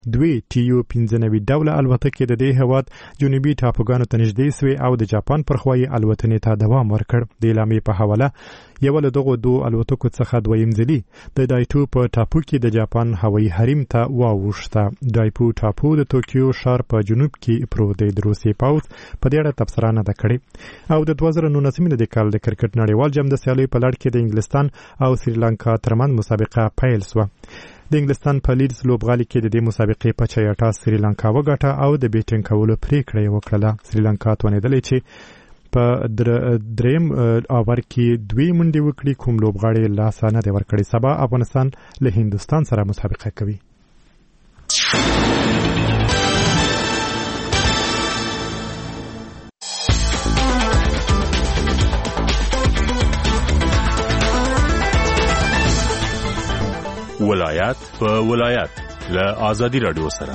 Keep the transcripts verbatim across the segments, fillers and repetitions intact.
دوی ټي یو پنځه نوي ډوله الوتکې د دې هېواد جنوبي ټاپوګانو ته نږدې سوې او د جاپان پر خوا یې الوتنې ته دوام ورکړ. د اعلامیې په حواله یوه له دغو دوو الوتکو څخه دویم ځلي د دایټو په ټاپو کې د جاپان هوایي حریم ته واوښته. دایپو ټاپو د توکیو ښار په جنوب کې پروت دی. د روسیې پوځ په دې اړه تبصره نه ده کړې. او د دوه زره نولسم د کال د کرکټ نړیوال جام د سیالیو په لړ کې د انګلستان او سریلانکا ترمنځ مسابقه پیل سوه. د انګلستان په لیډز لوبغالي کې د دې مسابقې په چیاټا سریلانکا وګټه او د بیټینګ کولو پریکړه یې وکړه. سریلانکا توانېدلې چې په دریم اوور کې دوی منډې وکړي، کوم لوبغاړی لاس نه دی ورکړی. سبا افغانستان له هندوستان سره مسابقه کوي. ولایت په ولایت له آزادی رادیو سره.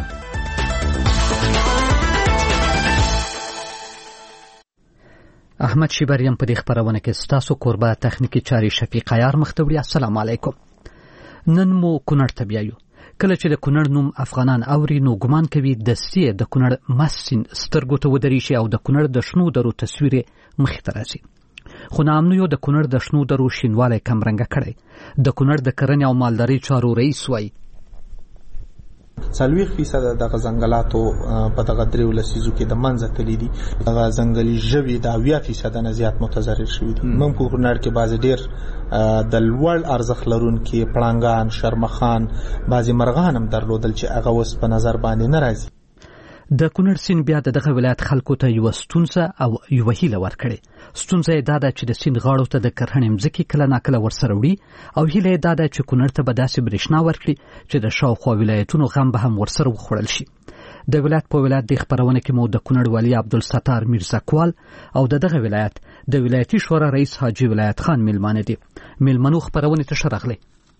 احمد شیبریم په دې خبرونه کې ستاسو قربا تخنیکی چاري شفیق عیار مختوری. السلام علیکم. نن مو کونړ ته بیایو. کله چې د کونړ نوم افغانان اوري نو ګمان کوي د سیه د کونړ مسین سترګو ته ودرې شي او د کونړ د شنو درو تصویر مخ ته راځي. خو نامنیو د کونړ د شنو درو شینواله کم رنګه کړي. د کونړ د کرنې او مالدارۍ چارو رئیس وایي څلوېښت فیصده دغه ځنګلاتو په دغه دریو لسیزو کې د منځه تللي دي. دغه ځنګلي ژوي د اویا فیصده نه زیات متضرر شوي دي. موږ په کونړ کې بعضې ډېر د لوړ ارزښت لرونکي پړانګان، شرمخان، بعضې مرغان هم درلودل چې هغه اوس په نظر باندې نه راځي. د کونړ سیند بیا د دغه ولایت خلکو ته یوه ستونزه او یوه هیله ورکړې. ستونزه یې دا ده چې د سیند غاړو ته د کرهڼې مځکې کله ناکله ورسره وړي او هیله یې دا ده چې کونړ ته به داسې برېښنا ورکړي چې د شاوخوا ولایتونو غم به هم ورسره وخوړل شي. د ولایت په ولایت د خبرونه کې مو د کونړ والي عبدالستار میرزاکوال او د دغه ولایت د ولایتي شورا رئیس حاجي ولایت خان میلمانه دي. میلمنو خبرونه ته ښه راغلی.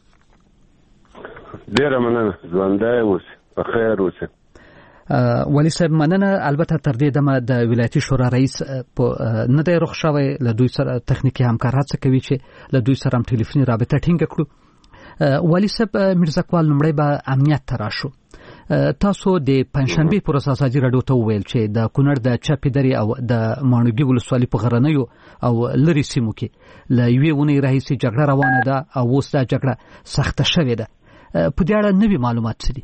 ډېره مننه. ژوندی اوسې، په خیر اوسې. ولی صاحب مننه. البته تر دې دمه د ولایتي شورا رئیس نه دی رخ شوی، له دوی سره تخنیکی همکارات څه کوي چې له دوی سره هم ټلیفوني رابطه ټینګه کړو. ولی صاحب میرزاکوال لومړی به امنیت ته راشو. تاسو د پنجشنبې پر اساس ازادي راډیو ته وویل چې د کونړ د چپې درې او د ماڼوګي ولسوالۍ په غرنیو او لرې سیمو کې له یوې اونۍ راهیسې جګړه روانه ده او اوس دا جګړه سخته شوې ده. په دې اړه نوي معلومات څه دي؟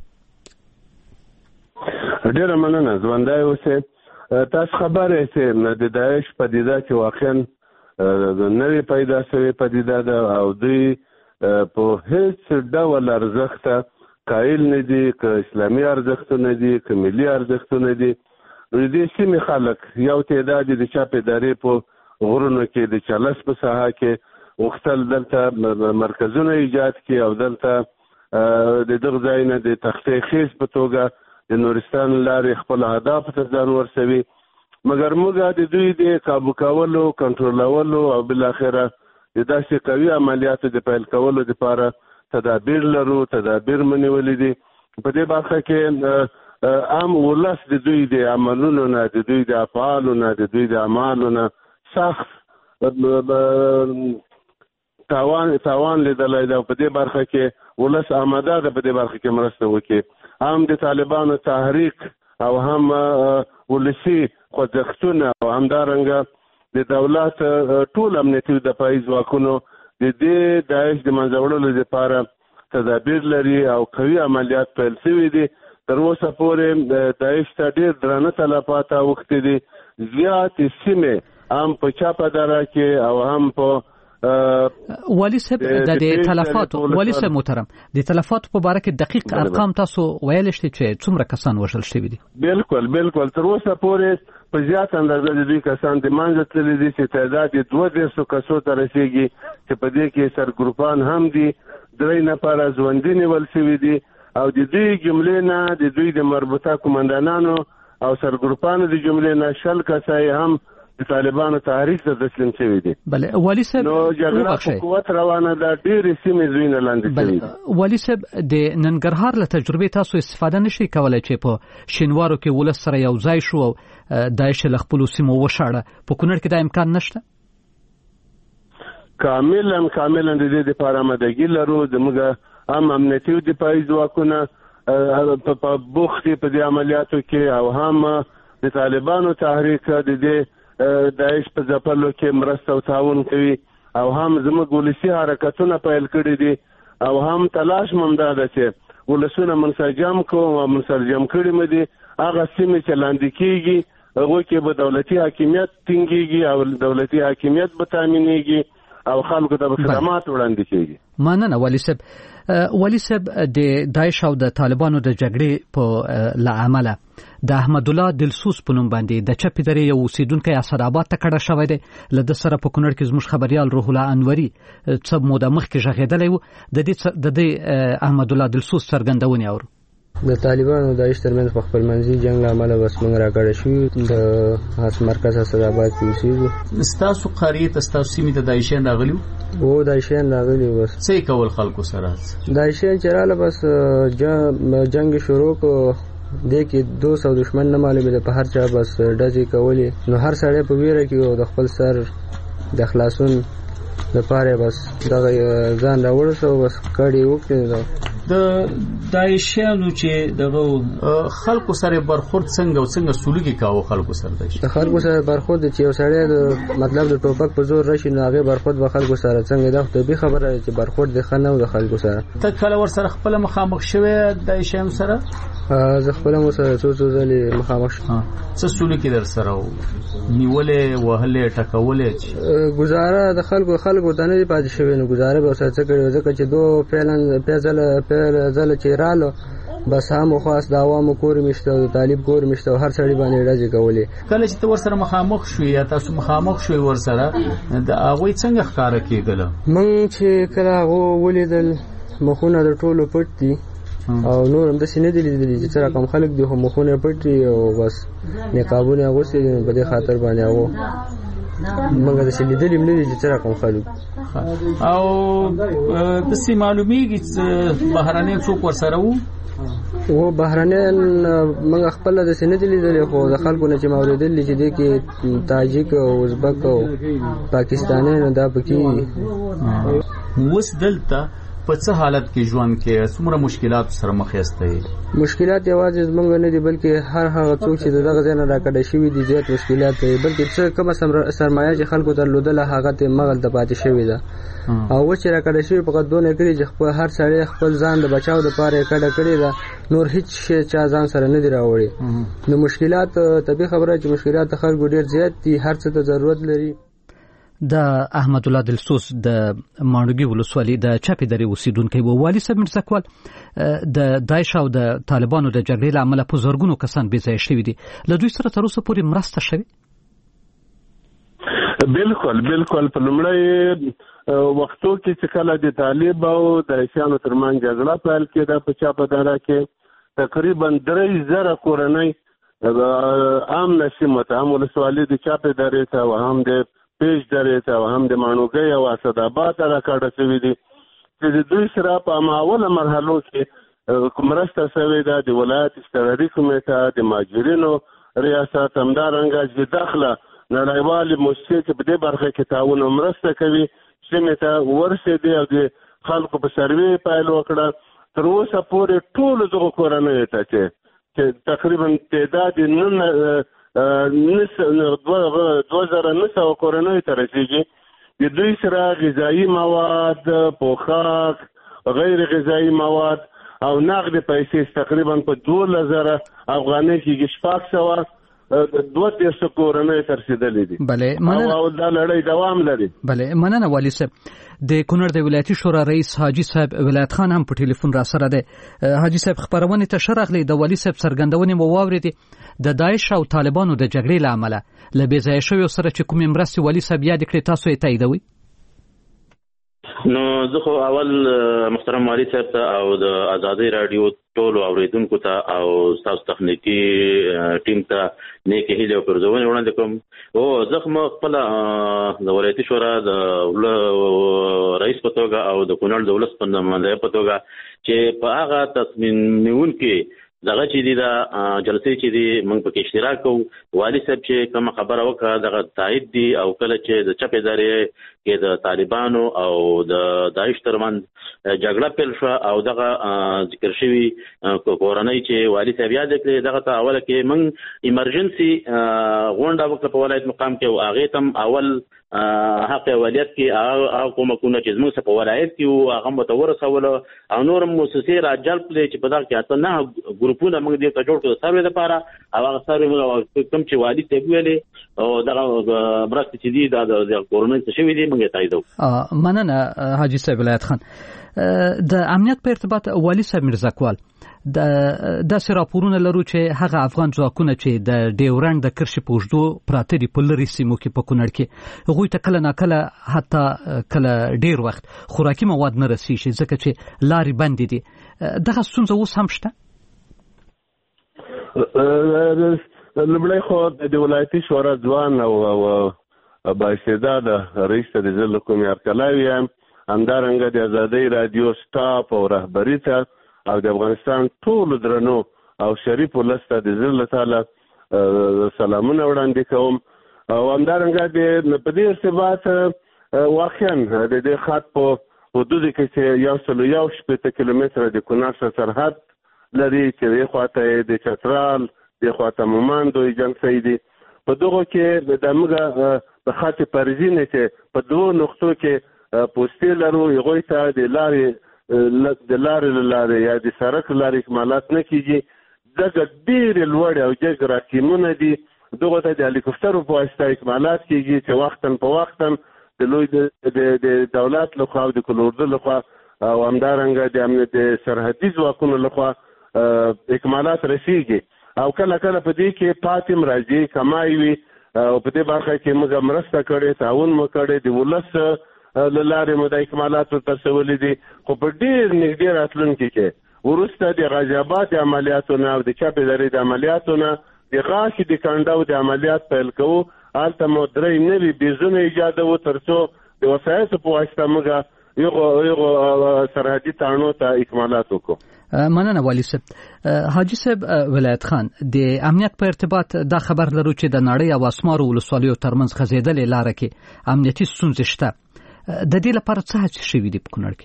ډېره مننه. ژوندی اوسې. تاسو خبر یاست د داعش پدیده چې واقعا نوې پیدا شوې پدیده ده او دوی په هیڅ ډول ارزښت قایل نه دي، که اسلامي ارزښتونه دي که ملي ارزښتونه دي. د دې سیمې خلک یو تعداد د چاپې دارې په غرونو کې د چلس په ساحه کې غوښتل دلته مرکزونه ایجاد کړي او دلته د دغه ځای نه د تختې خیز په توګه د نورستان لارې خپل اهداف ته ځان ورسوي. مګر موږ د دوی د کابو کولو، کنټرولولو او بالاخره د داسې قوي عملیاتو د پیل کولو لپاره تدابیر لرو. تدابیر منولې دي. په دې برخه کې عام ولس د دوی د عملونو نه، د دوی د افعالو نه، د دوی د اعمالو نه سخت تاوان تاوان لیدلی ده. په دې برخه کې ولس آماده ده په دې برخه کې مرسته وکړي. هم د طالبانو تحریک او هم ولسي خوځښتونه او همدارنګه د دولت ټول امنیتي دفاعي ځواکونو د دې داعش د منځه وړلو لپاره تدابیر لري او قوي عملیات پیل شوي دي. تر اوسه پورې داعش ته ډېر درانه تلفات اوښتي دي. زیاتې سیمې هم په چاپه دره کې او هم په والی صاحب د تلفات والی صاحب محترم د تلفات په باره کې دقیق ارقام تاسو ویل شئ چې څومره کسان وژل شوي دي؟ بالکل بالکل. تر اوسه پورې په زیات اندازه د دوی کسان د منځه تللي دي چې تعداد یې دوه دېرشو کسو ته رسېږي چې په دې کې سرګروپان هم دي. درې نفره ژوندي نیول شوي دي او د دوی جملې نه د دوی د مربوطه قومندانانو او سرګروپانو د جملې نه شل کسه هم د طالبانو تحریک ته تسلیم شوي دي. بله والی صاحب نو جګړه په قوت روانه ده. ډېرې سیمې زوینه لاندې شوي دي. والی صاحب د ننګرهار له تجربې تاسو استفاده نشئ کولی چې په شینوارو کې ولس سره یو ځای شو او داعش له خپلو سیمو وشاړه؟ په کونړ کې دا امکان نشته؟ کاملا کاملا د دې لپاره آمادګي لرو. زموږ هم امنیتي دفاعي ځواکونه په بوخت په دې عملیاتو کې او هم د طالبانو تحریک د دې داعش په ځپلو کې مرسته او تعاون کوي او هم زموږ ولسي حرکتونه پیل کړي دي او هم تلاش مونږ ده چې ولسونه منسجم کو او منسجم کړي مې دي هغه سیمې چې لاندې کېږي هغه کې به دولتي حاکمیت ټینګيږي او دولتي حاکمیت به تامینېږي او خلکو ته خدمات وړاندې کیږي. مننه والي صاحب. والي صاحب د داعش او د طالبانو د جګړې په لامل د احمد الله دلسوس په نوم باندې د چپې درې یو اوسیدونکو اسداباد ته کډه شوی دی. له د سره په کونړ کې زموږ خبريال روح الله انوري څه موده مخکې ژغېدلی و. د دې د دې احمد الله دلسوس څرګندونې اورو. د طالبانو او داعش ترمنځ په خپلمنځي جنگ له امله بس موږ راګړې شو د هاس مرکز اسداباد کې اوسېږو. ستاسو قریه تاسو سیمې ته داعشیان راغلي وو داعشیان راغلي بس څه کول خلکو سره داعشیان چراله بس جنگ شروع کو د کې دو سو دشمن نه معلومه ده په هر چا بس ډزې کولې نو هر سړی په ویره کې د خپل سر د خلاصون لپاره بس دغه ځان راوړسو بس کړي وکړي. د داعشیانو چې دغه خلکو سره برخورد څنګه او څنګه سلوکي کاوه خلکو سره د خلکو سره برخورد چې یو سړی د مطلب د ټوپک په زور راشي نو هغه برخورد به خلکو سره څنګه ده ته به خبره چې برخورد د خنه او د خلکو سره ته کله ور سره خپل مخامخ شوی داعشیانو سره زه خپل مو سره څو څو ځلې مخامخ شوم. څه سلوکي در سره نیولې وهلې ټکولې گزاره د خلکو خلکو ته نه پاتې شوی نو گزاره به سره څه کړو ځکه چې دوه پیلن پیزل پیل ځل چې رالو بس هم خاص د عوامو کور مشته او طالب کور مشته او هر سړی باندې راځي کولې. کله چې ور سره مخامخ شوې یا تاسو مخامخ شوې ور سره د هغه څنګه ښکارا کېدل مونږ چې کله هغه ولیدل مخونه د ټولو پټ دي او نور هم د سینې دي لیدلې چې څنګه کم خلک دي هم مخونه پټ دي او بس نقابونه غوسې په دې خاطر باندې هغه مونږ د سینې دي لیدلې چې څنګه کم خلک او د سې معلومیږي چې بهراني څوک ور سره وو و بهرانيان موږ خپل د سینې لیدلې خو د خلکو نه چې موریدل چې د کې تاجک او ازبک او پاکستاني نه دا پکې وس دلته په څه حالت کې ژوند کې څومره مشکلات سره مخ یاستئ؟ مشکلات یوازې زمونږ نه دي بلکې هر هغه څوک چې دغه ځای نه راکړی شوي دي زیات مشکلات دي بلکې څه کومه سرمایه چې خلکو درلودله هغه ته مغل ته پاتې شوې ده او و چې راکړی شوي فقط دونه کړي چې خپل هر سړی خپل ځان د بچاو دپاره یې کډه کړې ده نور هیڅ شی چا ځان سره نه دي راوړي. نو مشکلات طبیعي خبره چې مشکلات د خلکو ډېر زیات دي هر څه ته ضرورت لري. د احمد الله دلسوس د ماڼوګي ولسوالۍ د چپې درې اوسیدونکی و. والي صاحب مرزاکوال د داعش او د طالبانو د جګړې له امله په زرګونو کسان بې ځایه شوي دي. له دوی سره تر اوسه پورې مرسته شوې؟ بالکل بالکل په لومړی وختو کې چې کله د طالب او داعشیانو ترمنځ جګړه پیل کېده په چاپداره کې تقریبا درې زره کورنۍ عام نسیمه ته هم ولسوالۍ د چاپې درې ته او هم د پیش درې ته او هم د ماڼوګۍ او اسداباد ته راکاږه شوي دي چې د دوی سره په هماوله مرحلو کې مرسته شوې ده. د ولایت اشتراکي کمیټه د مهاجرینو ریاست همدارنګه چې داخله نړیوالې موسسې چې په دې برخه کې تعاون او مرسته کوي سیمې ته ورسېدې او د خلکو په سروې پیل وکړه. تر اوسه پورې ټولو دغو کورنیو ته چې تقریبا تعداد نن دوه زره نه سوه کورنیو ته رسېږي د دوی سره غذایي مواد پوښاک غیر غذایي مواد او نقد پیسې تقریبا په دولس زره افغانۍ کېږي شپږ سوه دوه دېرش کورنیو ته رسېدلې دي. بلې مننه او دا لړۍ دوام لري. بلې مننه والي صاحب. د کونړ د ولایتي شورا رئیس حاجی صاحب ولایت خان هم په ټلیفون را سره دی. حاجی صاحب خبرونه ته شرغلی د والي صاحب څرګندونې مو واورېدې د داعش او طالبانو د جګړې له امله له بې ځایه شویو سره چې کومې مرستې والي صاحب یاد کړې تاسو یې تاییدوئ؟ نو زه خو اول محترم والي صاحب ته او د ازادۍ راډیو ټولو اوریدونکو ته او ستاسو تخنیکي ټیم ته نیکې هیلې او پرزونې وړاندې کوم. او زه خو خپله د ولایتي شورا د رئیس په توګه او د کونړ د ولس په نماینده په توګه چې په هغه تصمیم نیونکي دغه چې دي دا جلسې چې دي موږ پکې اشتراک کوو. والي صاحب چې کومه خبره وکړه دغه تایید دي او کله چې د چپې درې کې د طالبانو او د داعش ترمنځ جګړه پیل شو او دغه ذکر شوی کورنۍ چې والي صاحب یاد کړی دغه ته اوله کې موږ ایمرجنسي غونډه وکړه په ولایت مقام کې او هغه تم اول حق ولایت کې هغه کومکونه چې موږ په ولایت کې او هغه متورسول او نور مؤسسې راجل پلې چې په دغه کې اته نه ګروپونه موږ دې ته جوړ کړو سروې لپاره او هغه سروې موږ کوم چې والي ته ویلې او دغه مرسته چې دي د کورونې څه شوی دي موږ تاییدو. مننه حاجی صاحب ولایت خان. د امنیت په ارتباط والي صاحب میرزاکوال د داسې راپورونه لرو چې هغه افغان ځواکونه چې د ډیورنډ د کرښې په اوږدو پراته دي په لرې سیمو کې په کونړ کې هغوی ته کله ناکله حتی کله ډیر وخت خوراکي مواد نه رسیږي ځکه چې لارې بندې دي. دغه ستونزه اوس هم شته؟ لومړی خو د ولایتي شورا ځوان او بااستعداده رئیس ته د زه له کومې هرکلی وایم، همدارنګه د ازادۍ راډیو سټاف او رهبري ته او د افغانستان ټولو درنو او شریفو ولس ته د زړه له تله سلامونه وړاندې کوم. او همدارنګه د په دې ارتباط واقعا د دې خط په حدودو کې چې یو سل یو شپېته کیلومتره د کونړ سره سرحد لري چې یوې خواته د چترال دې خواته مومندو جنګ دي، په دغو کې د موږ د خط پرزینې چې په دوو نقطو کې پوستې لرو هغوی ته د لارې د لارې له لارې یا د سړک لارې اکمالات نه کېږي. دغه ډېرې لوړې او جګ راکیمونه دي، دغو ته د هلیکوپټرو په واسطه اکمالات کېږي چې وختاً په وختاً د لوی د دولت لخوا او د کلوردو لخوا او همدارنګه د سرحدي ځواکونو لخوا اکمالات رسیږي او کله کله په دې کې پاتې راځي کمای وي او په دې برخه کې موږ مرسته کړې، تعاون مو کړی، د ولس له لارې مو د اکمالاتو ترسولې دي. خو په ډېر نږدې راتلونکي کې وروسته د غازي آباد د عملیاتو نه او د چپې درې د عملیاتو نه د غاښې د کنډو د عملیات پیل کوو. هلته مو درې نوي بیزونه ایجادوو تر څو د وسایطو په واسطه موږ یغو سرحدي تاڼو ته اکمالات وکړو. مننه والي صاحب. حاجی صاحب ولایت خان، د امنیت په ارتباط دا خبر لرو چې د نړۍ او اسمارو ولسوالیو ترمنځ غځېدلې لاره کې امنیتي ستونزې شته. د دې لپاره څه هڅې شوي دي په کونړ کې؟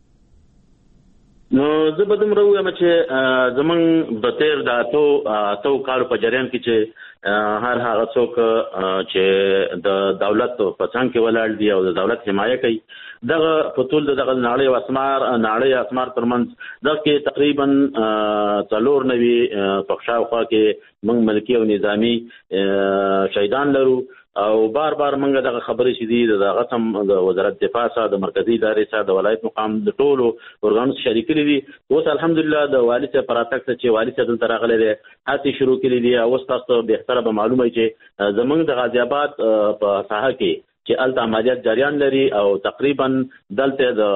نو زه به دومره ووایم چې زموږ د تېر د اتو اتو کالو په جریان کې چې هر هغه څوک چې د دولت په څنګ کې ولاړ دي او د دولت حمایه کوي دغه په ټول دغه نړۍ او اسمار نړۍ اسمار ترمنځ دغه کې تقریبا څلور نوي په شاوخوا کې موږ ملکي او نظامی شهیدان لرو او بار بار موږ دغه خبرې چې دي دغه سم د وزارت دفاع سره د مرکزی ادارې سره د ولایت مقام د ټولو ورغانو شریک دي. اوس الحمدلله د والي صاحب پراتک چې والي صاحب دلته راغلی دی هڅې شروع کړي دي. اوس تاسو به احترام به معلومه چې زمونږ د غازی آباد په ساحه کې چې الته عملیات جریان لري او تقریبا دلته د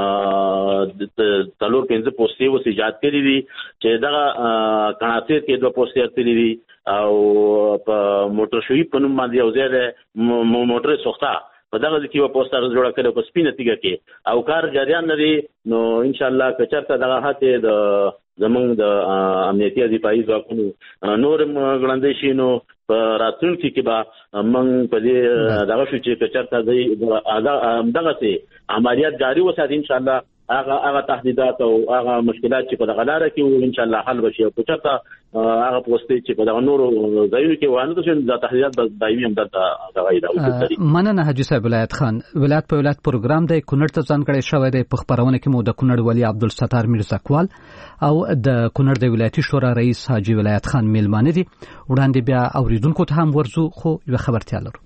څلور پنځه پوستې اوس ایجاد کړي دي چې دغه قناطیر کې دوه پوستې تللي دي او په موټر شوي په نوم باندې یو ځای دی موټر سوخته په دغه ځکه یو پوسټر جوړ کړو په سپینه تیګه کې او کار جریان لري. نو ان شاء الله که چېرته دغه هته د زمونږ د امنیتي او دفاعي ځواکونو نور غړندې شي نو په راتلونکي کې به موږ په دې دغه شو چې چېرته د دغه سي عملیات جاري وساتي ان شاء الله هغه هغه تهدیدات او هغه مشکلات چې په دغه لاره کې ان شاء الله حل وشي او چېرته هغه پوسټې چې په دغه نورو ځایونو کې وانه شي د تهدیدات دایمي هم دلته دغه ایده. مننه حاجی صاحب ولایت خان. ولایت په ولایت پروګرام دی کونړ ته ځانګړی شوی دی. په خبرونه کې مو د کونړ والي عبدالستار میرزاکوال او د کونړ د ولایتي شورا رئیس حاجی ولایت خان میلمانه دي. وړاندې بیا اوریدونکو ته هم ورزو خو یو خبرتیا لرو.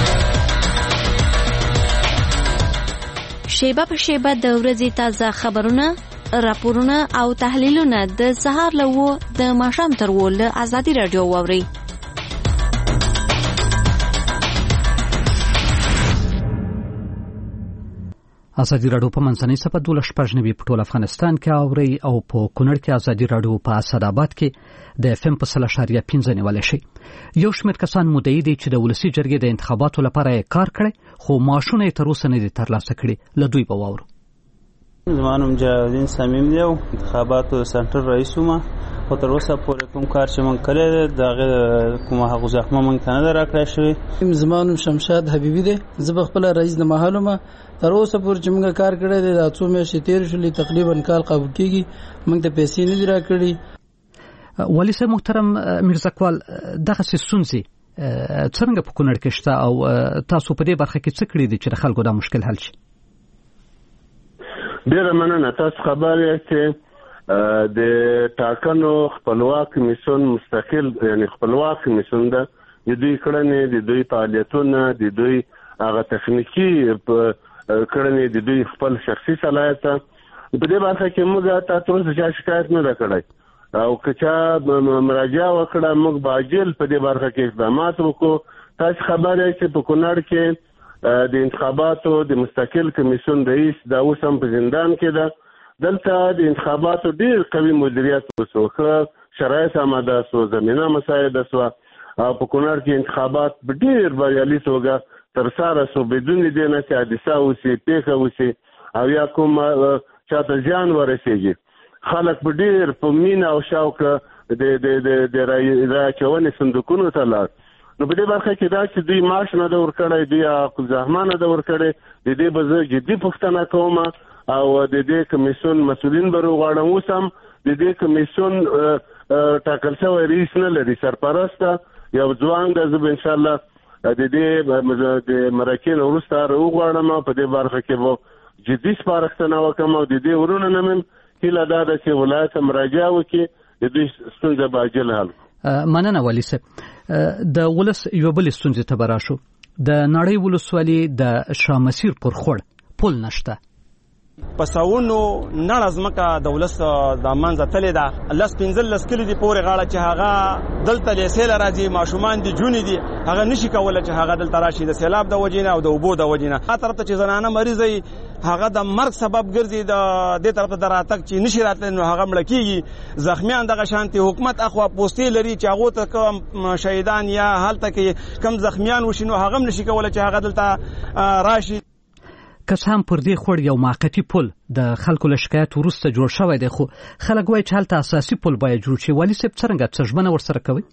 شیبه په شیبه د ورځې تازه خبرونه، راپورونه او تحلیلونه د سهار له وو د ماښام تر وو له ازادي رادیو واوري. ازادي رادیو په منځنۍ صفحه دولس شپږ نوي په ټول افغانستان کې اوري او په کونړ کې ازادي رادیو په اسداباد کې د اف ام په سل اشاریه پنځه نیولای شي. یو شمېر کسان مدعي دي چې د ولسی جرګې د انتخاباتو لپاره کار کړي خو معاشونه یې تر اوسه نه دي ترلاسه کړي. له دوی به واورو. زمانم جلالدین صمیم دی او انتخاباتو سنټر رئیس وم او تر اوسه پورې کوم کار چې مونږ کړی دی د هغې کومه حقوق زحمه مونږ ته نه ده راکړی شوې. زمانم شمشاد حبیبي دی، زه به خپله رئیس د محل وم. تر اوسه پورې چې مونږ کار کړی دی دا څو میاشتې تېرې شولې، تقریبا کال قبول کېږي، مونږ ته پیسې نه دي راکړي. والي صاحب محترم میرزاکوال، دغسې ستونزې څرنګه په کونړ کې شته او تاسو په دې برخه کې څه کړي دي چې د خلکو دا مشکل حل شي؟ ډېره مننه. تاسو خبر یاست چې د ټاکنو خپلواک کمیسیون مستقل یعنی خپلواک کمیسیون ده، د دوی کړنې، د دوی فعالیتونه، د دوی هغه تخنیکي کړنې، د دوی خپل شخصي صلاحیت په دې برخه کې موږ تاسو ته چا شکایت نه ده کړی او که چا مراجعه وکړه موږ به عاجل په دې برخه کې اقدامات وکړو. تاسو خبر یاست چې په کونړ کې د انتخاباتو د مستقل کمیسیون رئیس دا اوس هم په زندان کې ده. دلته د انتخاباتو ډېر قوي مدیریت وشو، ښه شرایط آماده شو، زمینه مساعده شوه او په کونړ کې انتخابات په ډېر بریالي توګه ترسره شو بدون دې نه چې حادثه وشي، پیښه وشي او یا کوم چاته زیان ورسېږي. خلک په ډېر په مینه او شوق د د راچونې صندوقونو ته لاړ. نو په دې برخه کې دا چې دوی معاش نه ده ورکړی، دوی حقوق زحمه نه ده ورکړی، د دې به زه جدي پوښتنه کوم او د دې کمیسیون مسؤلین به راغواړم. اوس هم د دې کمیسیون ټاکل شوی رئیس نه لري، سرپرسته یو ځوان ده. زه به انشاءالله د دې د مرکې نه وروسته راوغواړم او په دې برخه کې به جدي سپارښتنه وکړم او د دې ورونه نه مې هیله دا ده چې ولایت ته مراجعه وکړي، د دوی ستونزه به عاجل حل. مننه والي صاحب. د ولس یو بل ستونزې ته به راشو. د نړۍ ولسوالي د شاه مسیر پر خوړ پل نشته. په ساونو نړه ځمکه د ولس د منځه تلې ده، لس پنځلس کلي دي پورې غاړه چې هغه دلته له سیله راځي، ماشومان دي، جونې دي، هغه نشي کولی چې هغه دلته راشي د سیلاب د وجې نه او د اوبو د وجې نه. هغه طرف ته چې زنانه مریض وي هغه د مرګ سبب ګرځي، د دې طرف ته د راتګ چې نشي راتلی نو هغه مړه کېږي. زخمیان دغه شانتي حکومت اخوا پوستې لري چې هغو ته کوم شهیدان یا هلته کې کم زخمیان وشي نو هغه هم نشي کولی چې هغه دلته راشي. که څه هم پر دې خوړ یو موقتي پل د خلکو له شکایت وروسته جوړ شوی دی، خو خلک وایي چې هلته اساسي پل باید جوړ شي. والي صاحب څرنګه څه ژمنه ورسره کوئ؟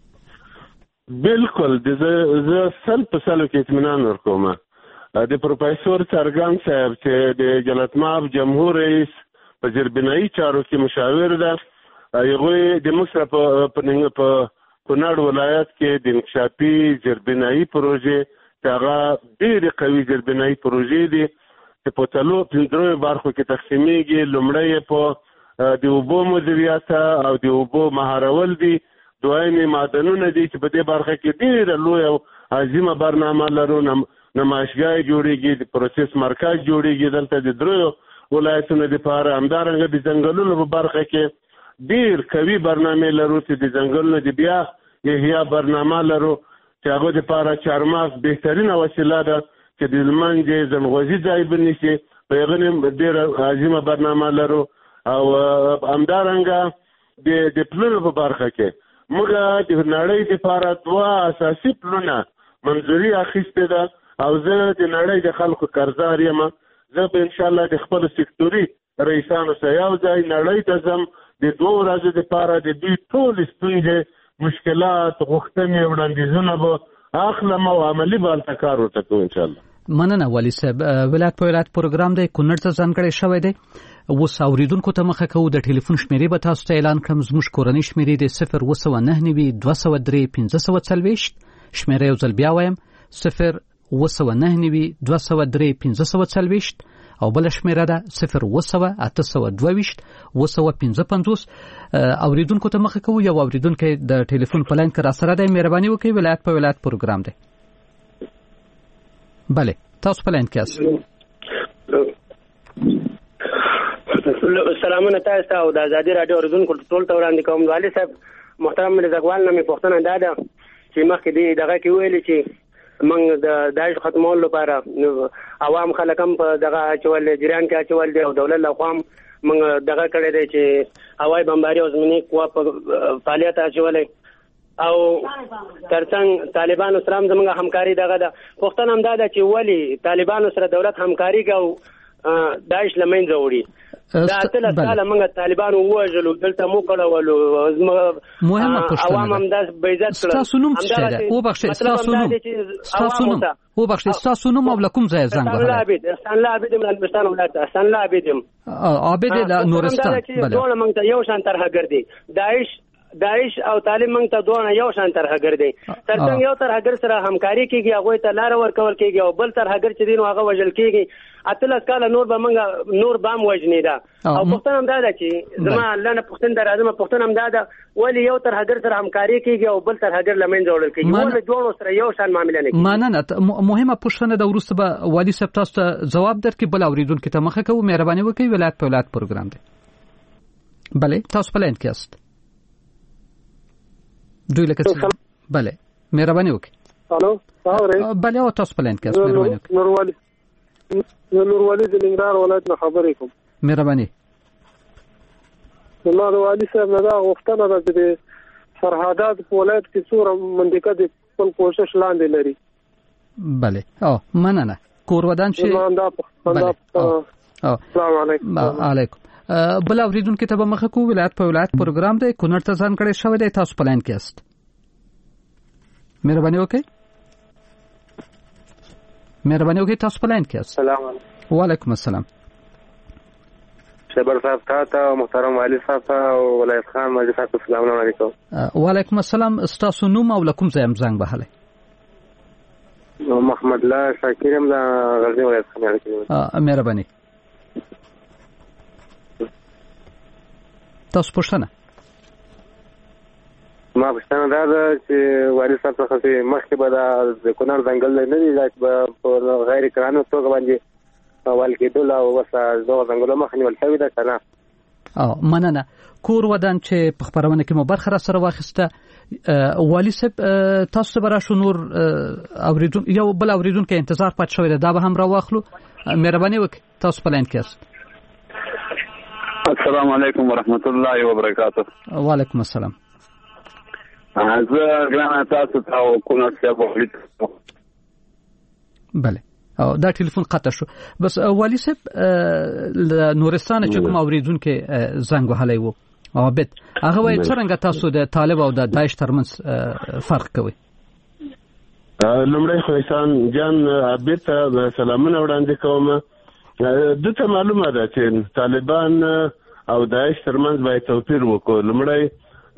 بالکل زه سل په سلو کې اطمینان ورکوم. د پروفیسور څرګند صاحب چې د جلتماب جمهور رئیس په زیربنایي چارو کې مشاور ده، هغوی د موږ سره په کونړ ولایت کې د انکشافي زیربنایي پروژې چې هغه ډېرې قوي زیربنایي پروژې دي چې په څلور پنځه برخو کې تقسیمیږي. لومړی په د اوبو مدیریت او د اوبو مهارول دي، دویم معدنونه دي چې په دې برخه کې ډېره لویه او عظیمه برنامه لرو. نمایشګاه جوړېږي، د پروسس مرکز جوړېږي دلته د دریو ولایتونو دپاره. همدارنګه د ځنګلونو په برخه کې ډېر قوي برنامې لرو چې د ځنګلونو د بیا احیا برنامه لرو چې هغه دپاره چهارمغز بهترینه وسیله ده چې د لمنځ ځنغوزي ځای بنیسي، په هغه ډېره عظیمه برنامه لرو. او همدارنګه د پلونو په برخه کې موږ د نړۍ دپاره دوه اساسي پلونه منظوري اخیستې ده او زه د نړۍ د خلکو قرضدار یم. زه به انشاءالله د خپلو سکتوري رئیسانو سره یو ځای نړۍ ته ځم، د دوه ورځو دپاره د دوی ټولې ستونزې، مشکلات، غوښتنې، وړاندیزونه به اخلم او عملي به هلته کار ورته کوو انشاءالله. مننه والي صاحب. ولایت په ولایت پروګرام دی کونړ ته ځانګړی شوی دی. اوس اورېدونکو ته مخه کوو. د ټلیفون شمېرې به تاسو ته اعلان کړم. زموږ کورنۍ شمېرې دی صفر اوه سوه نهه نوي دوه سوه درې پنځه سوه څلوېښت. شمېره یو ځل بیا وایم، صفر اوه سوه نهه نوي دوه سوه درې پنځه سوه څلوېښت او بله شمېره ده صفر اوه سوه اته سوه دوه ویشت اوه سوه پنځه پنځوس. اورېدونکو ته مخه کوو. یو اورېدونکی د ټلیفون په لاین کې راسره دی. مهرباني وکړئ. ولایت په ولایت پروګرام دی. بله تاسو په لاین کې یاست. سلامونه تاسو ته او د ازادي راډیو اورېدونکو ټول ته وړاندې کوم. والي صاحب محترم میرزاکوال نه مې پوښتنه دا ده چې مخکې دې دغه کې ویلي چې موږ د داعش ختمولو لپاره عوام خلک هم په دغه اچول جریان کې اچول دي او دولت له خوا موږ دغه کړی دی چې هوایي بمباري او زمیني قوا په فعالیت اچولی او ترڅنګ طالبانو سره هم زموږ همکاري دغه ده. پوښتنه هم دا ده چې ولې طالبانو سره دولت همکاري کوي او داعش لمنځه وړي. دا اتل کاله موږ طالبان ووژلو دلته مو کړولو مهمه پوښتنه عوام هم داس بیزت کړل. تاسو نوم څه ده؟ او بخښه تاسو نوم تاسو نوم او بخښه تاسو نوم او لکم ځای زنګ وهل. عابد احسان الله عابد من نورستان ولایت احسان الله عابد عابد له نورستان. بله ټول موږ ته یو شان طرح ګرځي. داعش داعش او طالب موږ ته دوه یو شان طرحګر دي. ترڅنګ یو طرحګر سره همکاري کیږي هغه ته لار ورکول کیږي او بل طرحګر چې دین هغه وجل کیږي. اتل کاله نور به موږ نور بام وجنی دا او پښتون هم دا چې زما الله نه پښتون درازمه پښتون هم دا دا ولی یو طرحګر سره همکاري کیږي او بل طرحګر لمن جوړل کیږي. ول دوه سره یو شان معاملې نه کیږي. ماننه مهمه پوښتنه د ورسته به والی صاحب تاسو ته جواب درکې بل اوریدونکو ته مخه کوم مهرباني وکړئ. ولایت په ولایت پروګرام دی. بله تاسو په لاین کې است. دوی لکه بله مهرباني وکړئ. الو تاسو بله او تاسو په لاین کې است. مهرباني وکړئ. نوروالی نوروالی د ننګرهار ولایت نه خبرې کوم. مهرباني. نو د والی صاحب نه دا غوښتنه ده چې سرحدات په ولایت کې څوره منطقه د خپل کوشش لاندې لري. بله او مننه کور ودان شي. بله السلام علیکم. علیکم. بل اوریدونکو ته به مخه کو ولایت په ولایت پروګرام دی. کونړ ته ځان کړی شوی دی. تاسو په لاین کې است. مهرباني وکړئ. مهرباني وکړئ تاسو په لاین کې است. السلام علیکم. وعلیکم السلام. شبر صاحب ته محترم والی صاحب ته ولایت خان ماجد صاحب السلام علیکم. وعلیکم السلام. تاسو نوم او لکم ځای زنګ بهاله. محمد الله شاکر هم د غزنی ولایت خان. مهرباني. تاسو پوښتنه ما پوښتنه دا ده چې والی صاحب څخه مخکې به د کونړ ځنګل نه دی چې په غیر قانوني توګه باندې وال کېدل او بس دغه ځنګلونه مخ نیول شوي ده که نه؟ او مننه. کور ودان چې په خپرونه کې مو برخه را سره واخیسته. والی صاحب تاسو ته به راشو نور اوریدون یو بل اوریدونکی انتظار پات شوی ده دا به هم را واخلو. مهرباني وکړئ تاسو په لاین کې است. السلام علیکم ورحمت الله وبرکاته. وعلیکم السلام. زه ګرانه تاسو ته او کونړ صاحب ولیک. بله او دا ټلیفون قطع شو. بس والی صاحب نورستان چې کوم اوریدونکو زنګ وهلی و عابد هغه وایي څرنګه تاسو د طالب او د داعش ترمنځ فرق کوئ؟ لومړی خو احسان جان عابد ته سلامونه وړاندې کوم. دته معلومه ده چې طالبان او داعش ترمنځ باید توپیر وکړو. لومړی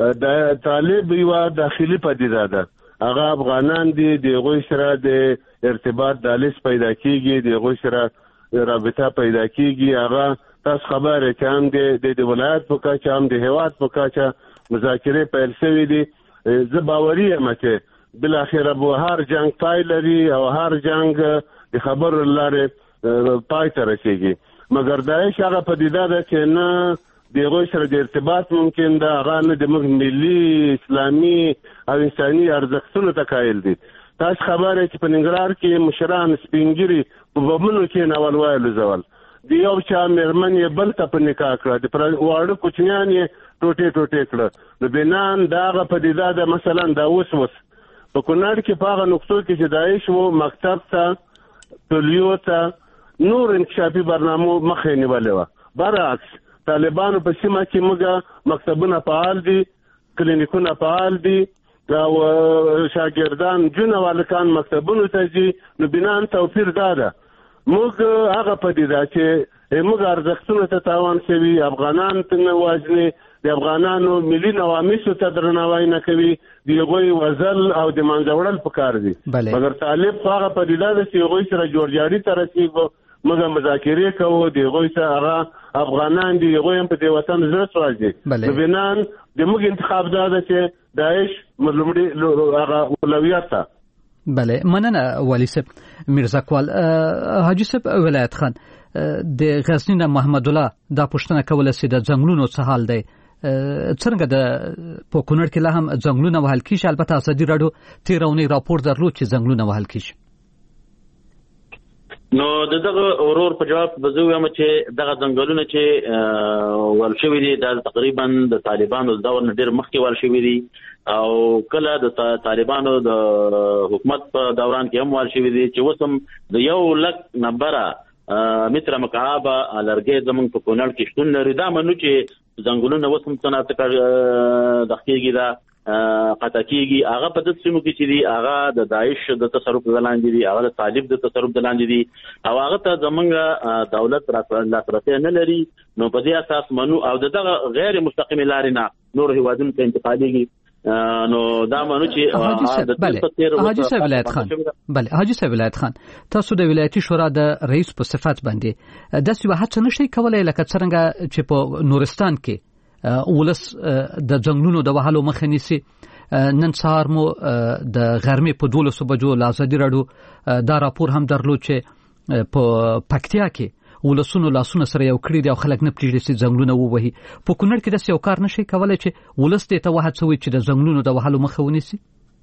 د طالب یو داخلي پدیده ده. هغه افغانان دي د هغوی سره د ارتباط دهلیز پیدا کیږي، د هغوی سره رابطه پیدا کیږي. هغه تاسو خبره چې هم د ولایت په کچه هم د هیواد په کچه مذاکرې پیل شوي دي. زه باوري یم چې بالاخره به هر جنگ پای لري او هر جنگ د خبرو لارې پای ته رسیږي. مګر داعش هغه پدیده ده چې نه د هغوی سره د ارتباط ممکن ده، هغه نه د موږ ملي اسلامي او انساني ارزښتونو ته قایل دي. تاسو خبره چې په ننګرهار کې مشران سپینګیري په بمونو کې ناول وایلو زول د یو چا مېرمن یې بل ته په نکاح کړه، د واړه کوچنیان یې ټوټې ټوټې کړه. نو بنان د هغه پدیده ده. مثلا دا اوس اوس په کونړ کې په هغه نقطو کې چې داعش و مکتب ته تولیو ته نور انکشافي برنامو مخې نیولې وه. برعکس طالبانو په سیمه کې موږ مکتبونه فعال دي، کلینیکونه فعال دي او شاګردان جون والکان مکتبونو ته ځي. نو بنان توپیر دا ده. موږ هغه پدیده چې موږ ارزښتونو ته تاوان شوي، افغانان ته نه واجنې، د افغانانو ملي نواميسو ته درناوی نه کوي، د هغوی وزل او د منځه وړل پکار دي. مګر طالب هغه پدیده ده چې هغوی سره جوړجاړي ته رسېږو، موږ مذاکرې کوو، د هغوی سره هغه افغانان دي، هغوی هم په دې وطن زړه سوال دي. نو بنان د موږ انتخاب دا ده چې داعش لومړی هغه اولویت ته. بله مننه والی صاحب. میرزا اقبال حاجي صاحب ولایت خان د غزنی نه محمد الله دا پوښتنه کوله چې د ځنګلونو څه حال دی؟ څنګه د په کونړ کې لا هم ځنګلونه وهل کیږي؟ البته ازادي راډیو تېره اونۍ راپور درلود چې ځنګلونه وهل کیږي. نو دغه اورور په جواب به زه وایم چې دغه ځنګلونه چې ول شوي دي دا تقریبا د طالبانو د دور نه ډېر مخکې ول شوي دي او کله د طالبانو د حکومت په دوران کې هم ول شوي دي چې اوس هم د یو لک نمبره متر مکعب لرګي زمونږ په کونړ کې شتون لري. دا منو چې ځنګلونه اوس هم صنعت د کېږي دا قطع کېږي. هغه په دې سیمو کې چې دي هغه د داعش د تصرف لاندې دي، هغه د طالب د تصرف لاندې دي او هغه ته زمونږ دولت لاسرسی نه لري. نو په دې اساس منو او دغه غیر مستقیم لارې نه نور هیوادونو ته انتقالېږي. نو دا منو چې بله حاجی صاحب ولایت خان بله حاجی صاحب ولایت خان تاسو د ولایتي شورا د رئیس په صفت باندې داسې یوه هڅه نشئ کولی لکه څرنګه چې په نورستان کې ولس د ځنګلونو د وهلو مخه نیسي. نن سهار مو د غرمې په دولسو بجو له ازادي راډیو دا راپور هم درلود چې په پکتیا کې ولسونو لاسونه سره یو کړي دي او خلک نه پرېږدي چې ځنګلونه ووهي. په کونړ کې داسې یو کار نشئ کولی چې ولس دې ته وهڅوي چې د ځنګلونو د وهلو مخه ونیسي؟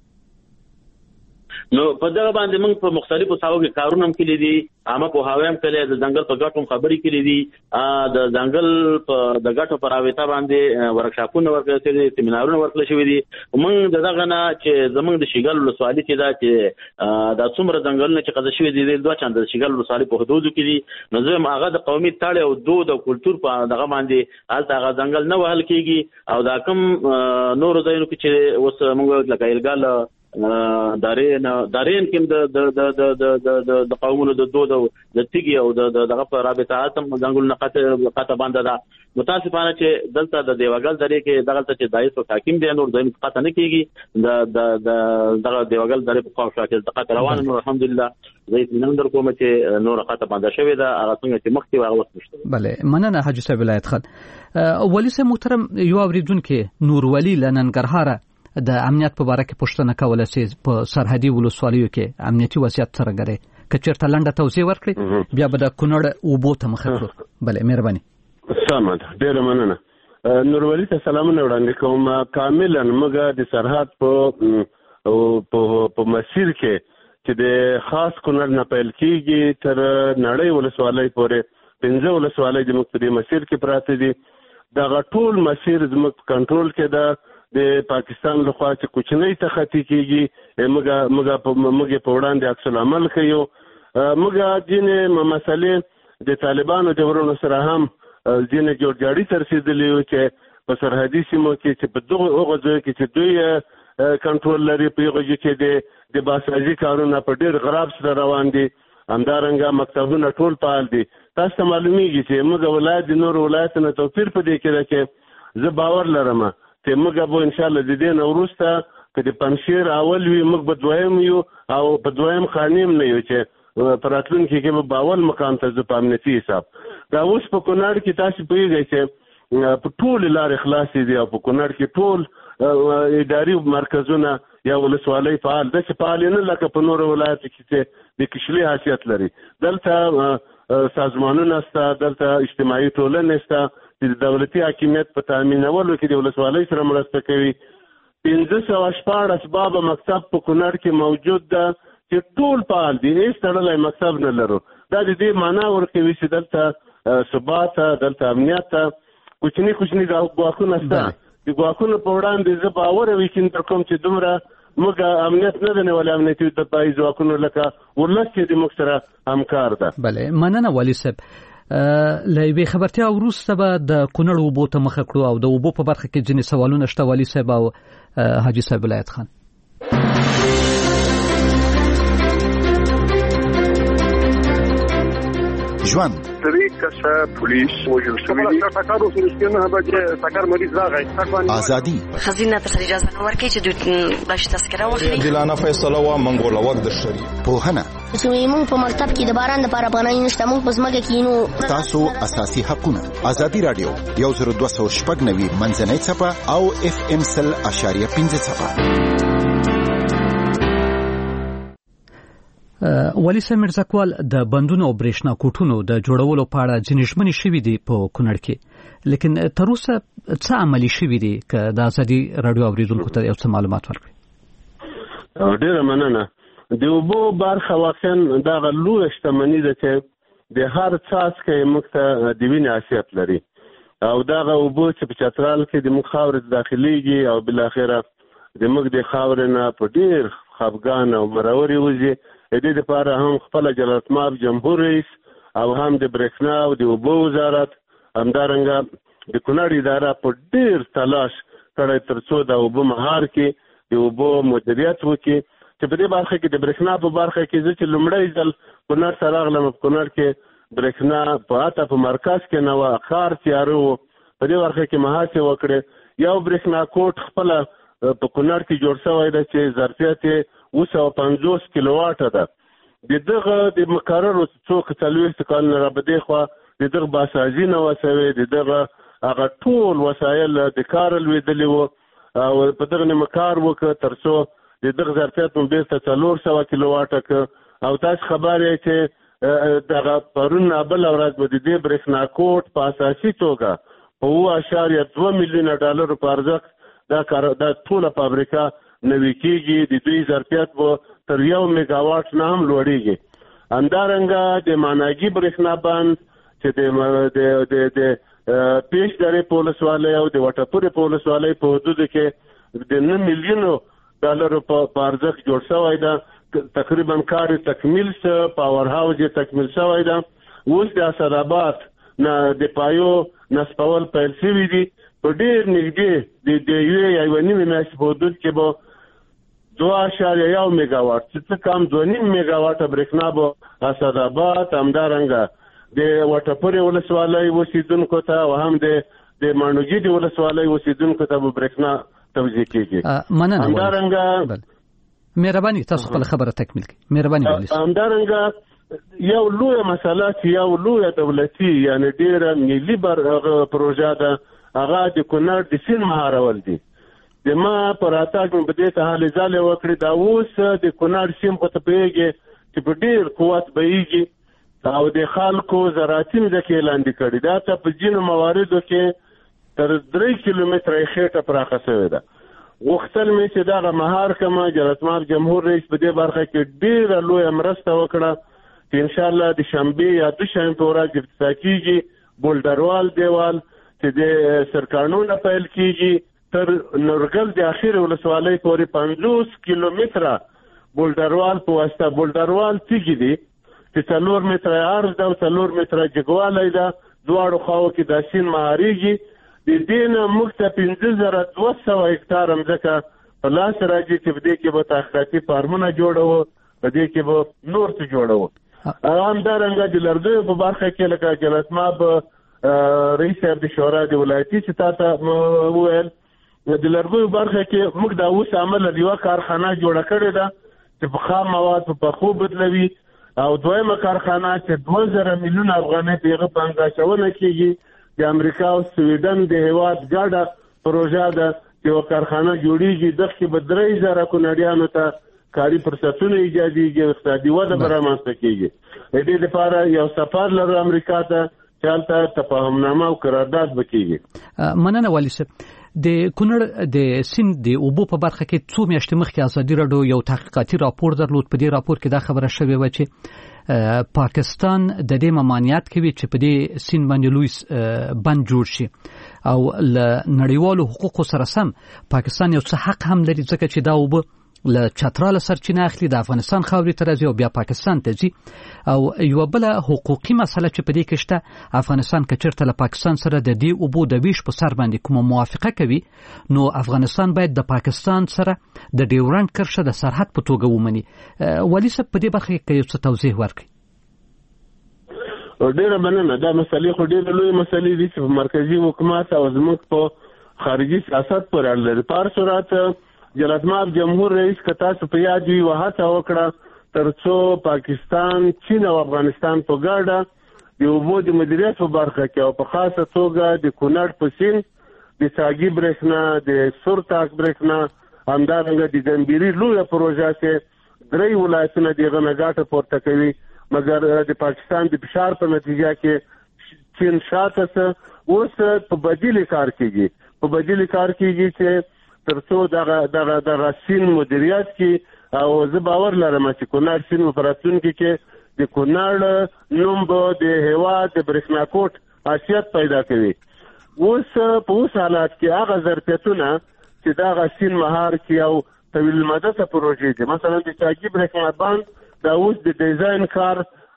نو په دغه باندې موږ په مختلفو ساحو کې کارونه هم کړي دي. عامه پوهاوی هم کړی، د ځنګل په ګټو خبرې کړي دي، د ځنګل په د ګټو په رابطه باندې ورکشاپونه ورکړل شوي دي، سیمینارونه ورکړل شوي دي. موږ د دغه نه چې زموږ د شیګل ولسوالي چې دا چې دا څومره ځنګلونه چې قضا شوي دي دوه چنده د شیګل ولسوالي په حدودو کې دي. نو زه هغه د قومي تاړې او دود او کلتور په دغه باندې هلته هغه ځنګل نه وهل کېږي او دا کوم نورو ځایونو کې چې اوس موږ لکه ایلګال دارین دارین کوم د د د د د قومونو د دود او د تیګي او د دغه په رابطه اتم ځنګل نقطه قطه باندې دا متاسفانه چې دلته د دیوګل درې کې دغه چې دایس او حاکم دی نور ځین قطه نه کیږي د د دغه دیوګل درې په خوا شاکل قطه روان نو الحمدلله زه نن در کوم چې نور قطه باندې شوی دا هغه څنګه چې مخکې هغه وخت نشته. بله مننه حاجی صاحب ولایت خان. ولی صاحب محترم یو اوریدونکو نور ولی لننګرهار د امنیت په اړه کې پوښتنه کوله چې په سرحدي ولسوالیو کې امنیتي وضعیت څنګه دی، که چېرته لنډه توضیح ورکړي بیا به د کونړ اوبو ته مخه کړو. بله مهرباني. سمه ده، ډېره مننه. نورولي ته سلامونه وړاندې کوم. کاملا موږ د سرحد په په مسیر کې چې د خاص کونړ نه پیل کېږي تر نړۍ ولسوالۍ پورې پنځه ولسوالۍ زموږ په دې مسیر کې پراته دي. دغه ټول مسیر زموږ کنټرول کې ده. د پاکستان لخوا چې کوچنۍ تخطي کېږي موږ موږ په موږ په وړاندې عکس العمل کوي. موږ ځینې مسلې د طالبانو د ورونو سره هم ځینې جوړجاړي تر رسېدلي وو چې په سرحدي سیمو کې چې په دغه هغه ځای کې چې دوی کنټرول لري په هغه کې د د باسازي کارونه په ډېر غراب سره روان دي. همدارنګه مکتبونه ټول فعال دي. تاسو ته معلومیږي چې موږ ولایت د نور ولایتونو توپیر په دې کې ده چې زه باور لرم چې موږ به ان شاء الله د دې نه وروسته که د پنځشیر اول وي موږ به دویم یو او په دویم خانیم نه یو چې په راتلونکي کې به باول مقام ته ځو په امنیتي حساب. دا اوس په کونړ کې تاسو پوهېږئ چې په ټولې لارې خلاصې دي او په کونړ کې ټول اداري مرکزونه یا ولسوالۍ فعال ده چې فعال نه لکه په نورو ولایتو کې چې د کشلي حیثیت لري. دلته سازمانونه شته، دلته اجتماعي ټولنې شته چې د دولتي حاکمیت په تامینولو کې د ولسوالۍ سره مرسته کوي. پنځه سوه شپاړس بابه مکتب په کونړ کې موجود ده چې ټول فعال دي، هېڅ تړلی مکتب نه لرو. دا د دې معنا ورکوي چې دلته ثبات ته، دلته امنیت ته. کوچني کوچني ګواښونه شته، د ګواښونو په وړاندې زه باور او یقین در کوم چې دومره موږ امنیت نه دی نیولی امنیتي دفاعي ځواکونو لکه ولس چې د موږ سره همکار ده. بله مننه والي صاحب. له یوې خبرتیا وروسته به د کونړ اوبو ته مخه کړو او د اوبو په برخه کې ځینې سوالونه شته والي صاحب او حاجي صاحب ولایت خان. ژوند درې کسه پولیس وژل شوي دي. ټکر وسو نه به ټکر مریض راغی. ازادي خزینه ته اجازه نه ورکړي چې دوی باش تذکره واخلي. دلانه فیصله وا منغول وخت د شری پوهنه چې موږ په مکتب کې د باران لپاره پناه نشته، موږ په ځمکه کې نو تاسو اساسي حقونه. ازادي رادیو یو زر دوه سوه شپږ نوي منځنۍ څپه او اف ام سل اشاریه پنځه څپه. والي صاحب مرزاکوال د بندونو او برېښنا کوټونو د جوړولو په اړه ځینې ژمنې شوي دي په کونړ کې، لیکن تر اوسه څه عملي شوي دي که د ازادي راډیو اورېدونکو ته یو څه معلومات ورکړي؟ ډېره مننه. د اوبو برخه واقعا دغه لویه شتمني ده چې د هر څاڅکی موږ ته د وینې حیثیت لري او دغه اوبو چې په چترال کې د موږ خاورې داخلېږي او بالاخره د موږ د خاورې نه په ډېر خفګان او مرورې وځي. د دې لپاره هم خپل جلالتمآب جمهور رئیس او هم د برېښنا او د اوبو وزارت همدارنګه د کونړ اداره په ډیر تلاش کړی تر څو د اوبو مهار کې د اوبو مدیریت وکړي چې په دې برخه کې د برېښنا په برخه کې زه چې لومړی ځل کونړ ته راغلم په کونړ کې برېښنا په اته په مرکز کې نه وه ښار تیاره و په دې برخه کې مهاسې وکړې یو برېښنا کوټ خپله په کونړ کې جوړ شوی ده چې ظرفیت یې اوه سوه پنځوس کیلو واټه ده د دغه د مقررو څو څلوېښت کالونه را بدې خوا د دغه باسازي نه وه سوې د دغه هغه ټول وسایل د کاره لوېدلي وو او په دغه نیمه کار وکړه تر څو د دغه ظرفیت مو بېرته څلور سوه کیلو واټه کړ او تاسو خبر یې چې دغه پرون بله ورځ به د دې برېښنا کوټ په اساسي توګه په اوه اشاریه دوه میلیونه ډالرو په ارزښت دا کار دا ټوله فابریکه نوي کېږي د دوی ظرفیت به تر یو میګاواټ نه هم لوړېږي همدارنګه د ماناګي برېښنا بند چې د د پیش درې په ولسوالۍ او د وټپورې په ولسوالۍ په حدودو کې د نه میلیونو ډالرو په ارزښت جوړ شوی ده تقریبا کار تکمیل شه پاور هاوس یې تکمیل شوی ده اوس د اسداباد نه د پایو نصبول پیل شوي دي په ډېر نږدې د یوې یا یوه نیمې میاشتې په حدود کې به دوه اشاریه یو میګاواټ چې څه کم دوه نیم میګاواټه برېښنا به اسداباد همدارنګه د وټپورې ولسوالۍ اوسېدونکو ته او هم د د ماڼوګي د ولسوالۍ اوسېدونکو ته به برېښنا توزیع کېږي مننه همدارنګه مهرباني تاسو خپل خبره تکمیل کړئ مهرباني همدارنګه یو لویه مسله چې یو لویه دولتي یعنی ډېره ملي پروژه ده هغه د کونړ د سیند مهارول دي د ما په راتګ مې په دې ته هلې ځلې وکړې دا اوس د کونړ سیند خو ته پوهېږې چې په ډېر قوت بهیږي او د خلکو زراعتي مځکې لاندې کړي دا ته په ځینو مواردو کې تر درې کیلومتره یې خېټه پراخه شوې ده غوښتل مې چې دغه مهار کمه جلالتمآب جمهور رئیس په دې برخه کې ډېره لویه مرسته وکړه چې انشاءالله د شنبې یا دوشنبې په ورځ افتتاح کېږي بولډروال دیوال چې د سرکاڼونه پیل کېږي تر نورګل د اخرې ولسوالۍ پورې پنځوس کیلومتره بولډروال په واسطه بولډروال تیږي دي چې څلور متره عرض ده او څلور متره جګوالی ده دواړو خواو کې دا سیند مهارېږي د دې نه موږ ته پنځه زره دوه سوه هکټاره مځکه په لاس راځي چې په دې کې به تحقیقاتي فارمونه جوړوو په دې کې به نور څه جوړوو همدارنګه د لرګیو په برخه کې لکه جلالتمآب رئیس صاحب د شورا د ولایتي چې تا ته وویل د لرګیو برخه کې موږ دا اوس عمله د یوه کارخانه جوړه کړې ده چې په خام مواد په پخو بدلوي او دویمه کارخانه چې دوه زره میلیونه افغانۍ په هغه پانګاچونه کېږي د امریکا او سویډن د هېواد ګډه پروژه ده چې یوه کارخانه جوړېږي دغه کې به درې زره کونړیانو ته کاري فرصتونه ایجادېږي اقتصادي وده به رامنځته کېږي د دې لپاره یو سفر لرو امریکا ته چې هلته تفاهمنامه او قرارداد به کېږي مننه والي صاحب د کونړ د سیند د اوبو په برخه کې څو میاشتې مخکې ازادي راډیو یو تحقیقاتي راپور درلود په دې راپور کې دا خبره شوې وه چې پاکستان د دې ممانعت کوي چې په دې سیند باندې لوی بند جوړ شي او له نړیوالو حقوقو سره سم پاکستان یو څه حق هم لري ځکه چې دا اوبه له چتراله سرچینه اخلي د افغانستان خاورې ته راځي او بیا پاکستان ته ځي او یوه بله حقوقي مسله چې په دې کې شته افغانستان که چېرته له پاکستان سره د دې اوبو د ویش په سر باندې کومه موافقه کوي نو افغانستان باید د پاکستان سره د ډیورنډ کرښه د سرحد په توګه ومني والي صاحب په دې برخه کې یو څه توضیح ورکړي ډېره مننه دا مسلې خو ډېرې لویې مسلې دي چې په مرکزي حکومت او زموږ په خارجي سیاست پورې اړه لري په هر صورت جلالتمآب جمهور رئیس که تاسو په یاد وي یوه هڅه وکړه تر څو پاکستان چین او افغانستان په ګډه د اوبو د مدیریت په برخه کې او په خاصه توګه د کونړ په سیند د ساګي برېښنا د سورتاک برېښنا همدارنګه د ګمبیري لویه پروژه چې درې ولایتونه د هغه نه ګټه پورته کوي مګر د پاکستان د فشار په نتیجه کې چین شاته څه اوس په بدیل کار کېږي په بدیل کار کېږي چې تر څو دغه دغه دغه سیند مدیریت کې او زه باور لرم چې کونړ سیند په راتلونکي کې د کونړ نوم به د هېواد د برېښنا کوټ حیثیت پیدا کوي اوس په اوس حالات کې هغه ظرفیتونه چې دغه سیند مهار کې او طویل المدته پروژې دي مثلا د چاګي برېښنا بند دا اوس د ډیزاین کار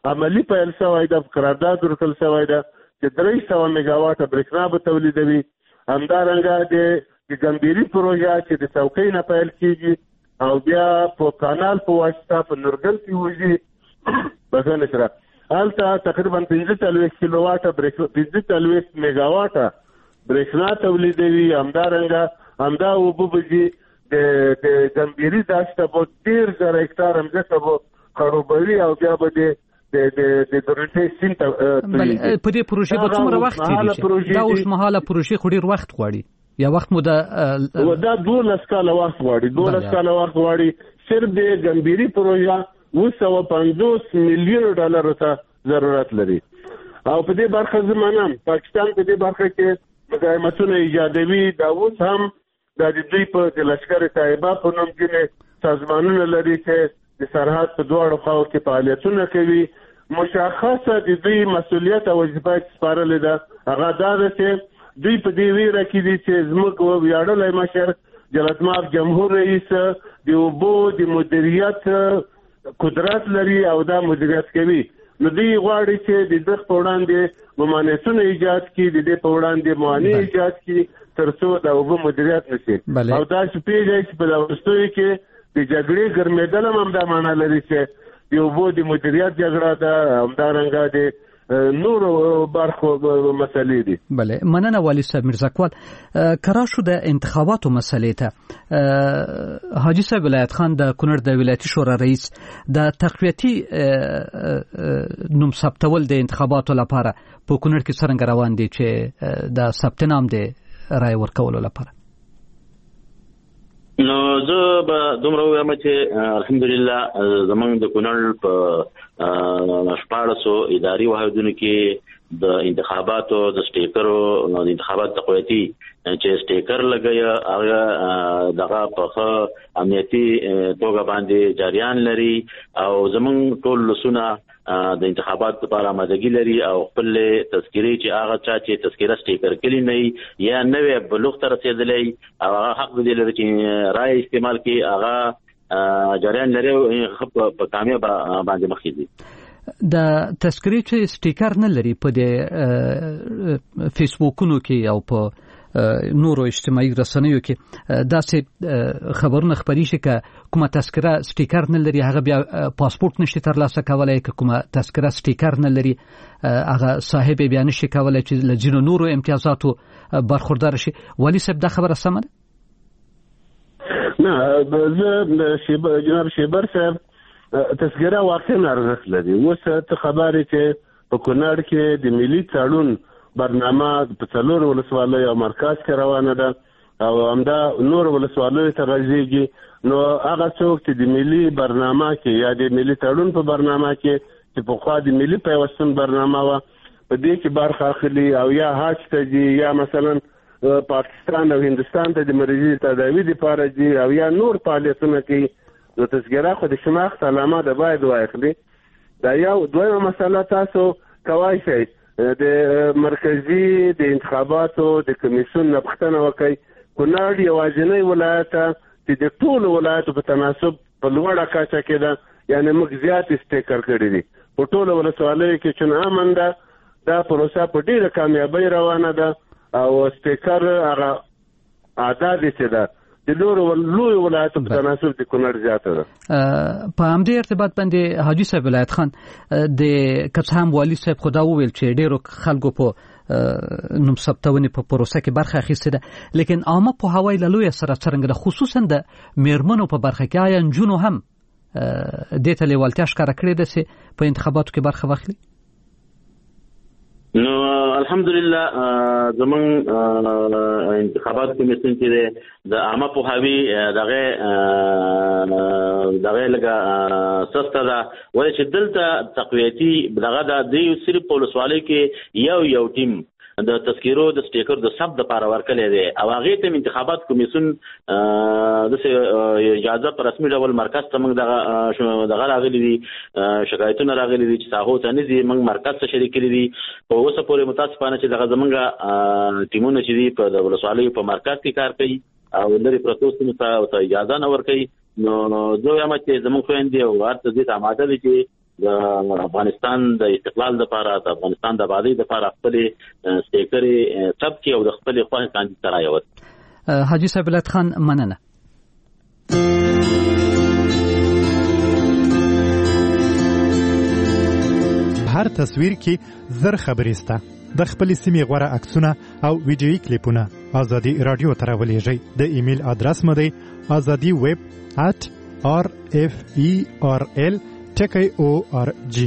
عملی پیل شوی ده، قرارداد ورکړل شوی ده چې درې سوه میګاواټه برېښنا به تولیدوي. همدارنګه د ګمبیري پروژه چې د څوکۍ نه پیل کېږي او بیا په کانال په واسطه په نورګل کې وځي بغانه سره هلته تقریبا پنځه څلوېښت کیلوواټه برېښنا پنځه څلوېښت میګاواټه برېښنا تولیدوي. همدارنګه همدا اوبه به ځي د ګمبیري دښته به ډېر زره هکټاره مځکه به خړوبوي او بیا به د د د درنټې سیند ته په دې پروژې به څومره وخت تېرېږي؟ دا اوسمهاله پروژې خو ډېر وخت غواړي، یا وخت مو دا دولس کاله وخت غواړي دولس کاله وخت غواړي. صرف د ګمبیري پروژه اووه سوه پنځوس میلیون ډالرو ته ضرورت لري. او په دې برخه زمانه پاکستان په دې برخه کې مزاحمتونه ایجادوي. دا اوس هم د دوی په د لشکر طیبه په نوم کې سازمانونه لري چې د سرحد په دواړو خواو کې فعالیتونه کوي. مشخصه د دوی مسؤلیت او وظیفه سپارلې ده، هغه دا ده چې دوی په دې ویره کې دي چې زموږ ویاړلی مشر جلالتمآب جمهور رئیس د اوبو د مدیریت قدرت لري او دا مدیریت کوي. نو دوی غواړي چې د دغه په وړاندې ممانعتونه ایجاد کړي، د دې په وړاندې موانع ایجاد کړي تر څو د اوبو مدیریت نشي. او دا چې پیږي چې په وروستیو کې د جګړې ګرمېدل هم دا معنا لري چې د اوبو د مدیریت جګړه ده، همدارنګه د نورو برخو مسلې دي. بله، مننه والي صاحب میرزاکوال. کرا شو د انتخاباتو مسلې ته حاجي صاحب ولایت خان د کونړ د ولایتي شورا رئیس د تقویتي نوم ثبتول د انتخاباتو لپاره په کونړ کې څرنګه روان دي چې د ثبت نام د رای ورکولو لپاره؟ نو زه به دومره ووایم چې الحمدلله زموږ د کونړ په شپاړسو اداري واحدونو کې د انتخاباتو د سټیکرو د انتخابات تقویتي چې سټیکر لګیا هغه دغه په امنیتي توګه باندې جریان لري او زموږ ټول لسونه د انتخابات لپاره آمادګي لري او خپل تذکيري چې هغه چا چې تذکره سټیکر کلی نه یا نوې بلوغ ته رسیدلی او هغه حق دی لري چې رائے استعمال کې هغه جریان لري په کامیاب باندې مخکې دي. د تذکرې چې سټیکر نه لري په د فیسبوکونو کې او په نورو اجتماعي رسنیو کې داسې خبرونه خپري شي چې کومه تذکره سټیکر نه لري هغه بیا پاسپورت نشي ترلاسه کولای، که کومه تذکره سټیکر نه لري هغه صاحب بیا نشي کولای چې له ځینو نورو امتیازاتو برخوردار شي. والي صاحب دا خبره سمه ده؟ نه، زه جناب شیبر صاحب تذکره واقعا ارزښت لري. اوس ته خبرې چې په کونړ کې د ملي تړون برنامه په څلور ولسوالیو او مرکز کې روانه ده او همدا نور ولسوالیو ته راځيږي. نو هغه څوک چې د ملي برنامه کې یا د ملي تړون په برنامه کې چې په خوا د ملي پیوستون برنامه و په دې کې برخه اخلي او یا حج ته ځي یا مثلا پاکستان او هندستان ته د مریضي تداوی لپاره ځي او یا نور فعالیتونه کوي، نو تذکره خو د شناخت علامه ده باید واخلي. دا یو دویمه مسله تاسو کوای شئ د مرکزی د انتخاباتو د کمیسیون نه پوښتنه وکړئ. کونړ یوازینی ولایت چې د ټولو ولایتو په تناسب په لوړه کچه کې ده، یعنی موږ زیات سټیکر کړي دي په ټولو ولسوالیو کې چې امن ده. دا پروسه په ډیره کامیابی روانه ده او سټیکر هغه عدد چې ده د نورو لوی ولایتو په تناسب د کونړ زیاته ده. په همدې ارتباط باندې حاجي صاحب ولایت خان د کڅهم والي صاحب خدا وویل چې ډیرو خلکو په نوم ثبتونې په پروسه کې برخه اخیسته ده، لیکن عامه په هوای له لوی سره څرنګه ده، خصوصا د میرمنو په برخه کې آیا نجونو هم دې ته لیوالتیا ښکاره کړې ده چې په انتخاباتو کې برخه واخلي؟ نو الحمدلله زمون انتخابات کمیسیون چې د عامه پوهاوی دغه دغه لګه سسته ده ولې چې دلته تقویتي دغه د دې صرف پولیسوالۍ کې یو یو ټیم د تذکیرو د سټیکر د سب د پاره ورکلې ده او هغه ته انتخابات کمیسیون د اجازه پر رسمي ډول مرکز ته موږ دغه دغه راغلي دي شکایتونه راغلي دي چې ساحو ته نه دي موږ مرکز ته شریک کړي دي په اوسه پورې متاسفانه چې دغه زمونږ ټیمونه چې دي په د ولسوالیو په مرکز کې کار کوي او لري پروتوسونو ته اجازه نه ورکوي. نو زه وایم چې زموږ خويندې او ورته دې آماده دي چې د افغانستان د استقلال لپاره د افغانستان د آبادی لپاره خپل سپیکري طبقه او د خپل خواهی کاندید ترایوت. حاجی صاحب ولایت خان مننه. هر تصویر کې زر خبرې سته. د خپل سیمې غوړه عکسونه او ویډیویي کلیپونه ازادي رادیو ته راولېږئ. د ایمیل ادرس مو دی ازادي ویب at r f e r l ټکی او ار جی.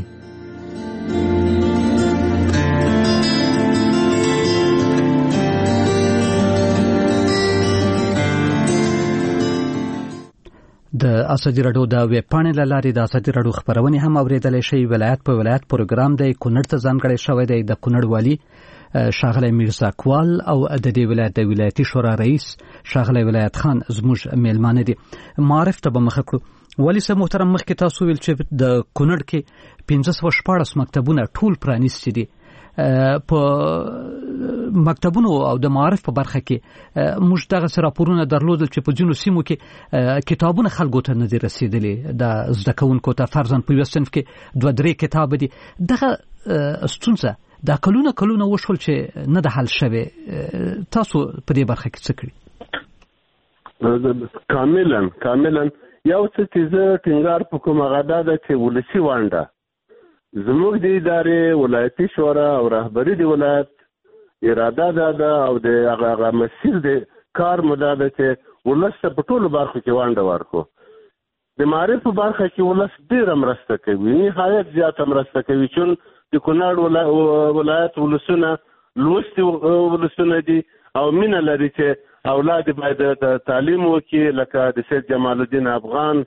د ازادي رادیو د ویب پاڼې له لارې د ازادي رادیو خبرونه هم اوریدلای شئ. ولایت په ولایت پروګرام دی کونړ ته ځانګړی شوی دی. د کونړ والی شاغلی میرزا کوال او د دې ولایت د ولایتي شورا رئیس شاغلی ولایت خان زموږ میلمانه دي. معرف ته به مخه کړو. ولی صاحب محترم مخکې تاسو ویل چې د کونړ کې پنځه سوه شپاړس مکتبونه ټول پرانیستي دي. په مکتبونو او د معارف په برخه کې موږ دغه راپورونه درلودل چې په ځینو سیمو کې کتابونه خلکو ته نه دي رسیدلي. د زده کوونکو ته فرضاً په یو صنف کې دوه درې کتاب دي. دغه ستونزه دا کلونه کلونه وشول چې نه د حل شوی. تاسو په دې برخه کې څه کړي؟ کاملا کاملا یو څه چې زه ټینګار په کومه غدا ده چې ولسي وانډه زموږ د ادارې ولایتي شورا او رهبري د ولایت اراده ده ده او د هغه مسیر د کار مو ده چې ولس ته په ټولو برخو کې وانډه ورکړو. د معارف په برخه کې ولس ډېره مرسته کوي، نهایت زیاته مرسته کوي. چون د کونړ ولایت ولسونه لوستي ولسونه دي او مینه لري چې اولاد باید د تعلیم وکړي. لکه د سید جمال الدین افغان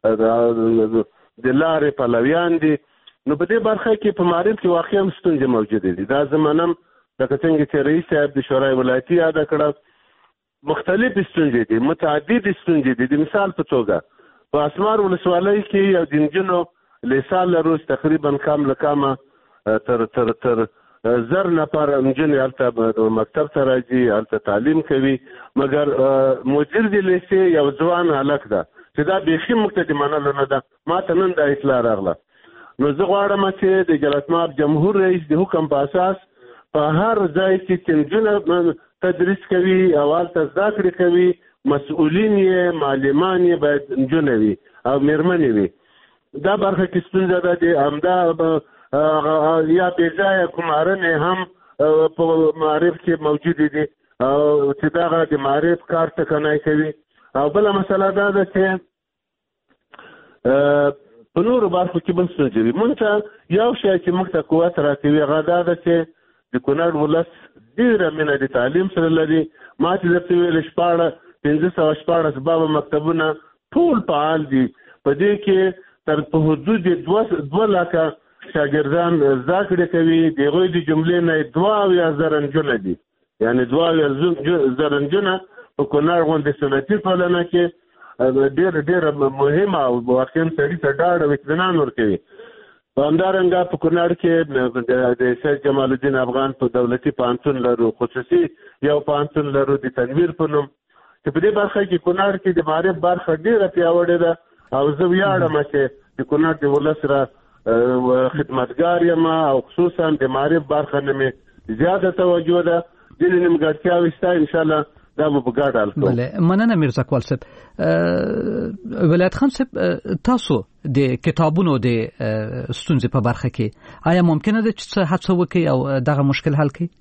د لارې پلویان دي. نو په دې برخه کې په معارف کې واقعا ستونزې موجودې دي. دا زمانم لکه څنګه چې رئیس صاحب د شورای ولایتي یاده کړه، مختلف ستونزې دي، متعدد ستونزې دي. د مثال په توګه په اسمار ولسوالۍ کې یو د نجونو لیسال روز تقریبا کام لکامه تر تر تر زر نفر نجونې هلته مکتب ته راځي، هلته تعلیم کوي. مګر مدیر د لیسې یو ځوان هلک ده چې دا بیخي موږ ته د منلو نه ده. ما ته نن دا اطلاع راغله. نو زه غواړم چې د جلسماب جمهور رئیس د حکم په اساس په هر ځای کې چې نجونه تدریس کوي او هلته زده کړې کوي، مسؤلین یې معلمان یې باید نجونه وي او میرمنې وي. دا برخه کې ستونزه ده چې همدا یا بې ځایه کومارنې هم په معارف کې موجودې دي او چې دغه د معارف کار ټکنی کوي. او بله مسله دا ده چې په نورو برخو کې بل ستونزې وي. موږ ته یو شی چې موږ ته قوت راکوي هغه دا ده چې د کونړ ولس ډېره مینه د تعلیم سره لري. ما چې درته ویل شپاړس پنځه سوه شپاړس بابه مکتبونه ټول فعال دي. په دې کې تر په حدود دوه لکه شاګردان زده کړې کوي. د هغوی د جملې نه دوه اویا زره نجونه دي، یعنې دوه اویا زره نجونه په کونړ غوندې صنعتي ټولنه کې ډېر ډېر مهمه او واقعا سړي ته ډاډ او اطمینان ورکوي. په همدارنګه په کونړ کې د سید جمال الدین افغان په دولتي پوهنتون لرو، خصوصي یو پوهنتون لرو د تنویر په نوم، چې په دې برخه کې کونړ کې د معارف برخه ډېره پیاوړې ده. او زه ویاړم چې د کونړ د ولس سره خدمتګار یم او خصوصا د معارف برخه نه مې زیاده توجه ده. ځینې نیمګړتیاوې شته، انشاءالله دا به په ګډه حل کوو. بله مننه میرزا کوال صاحب. ولایت خان صاحب تاسو د کتابونو د ستونزې په برخه کې آیا ممکنه ده چې څه هڅه وکړئ او دغه مشکل حل کړئ؟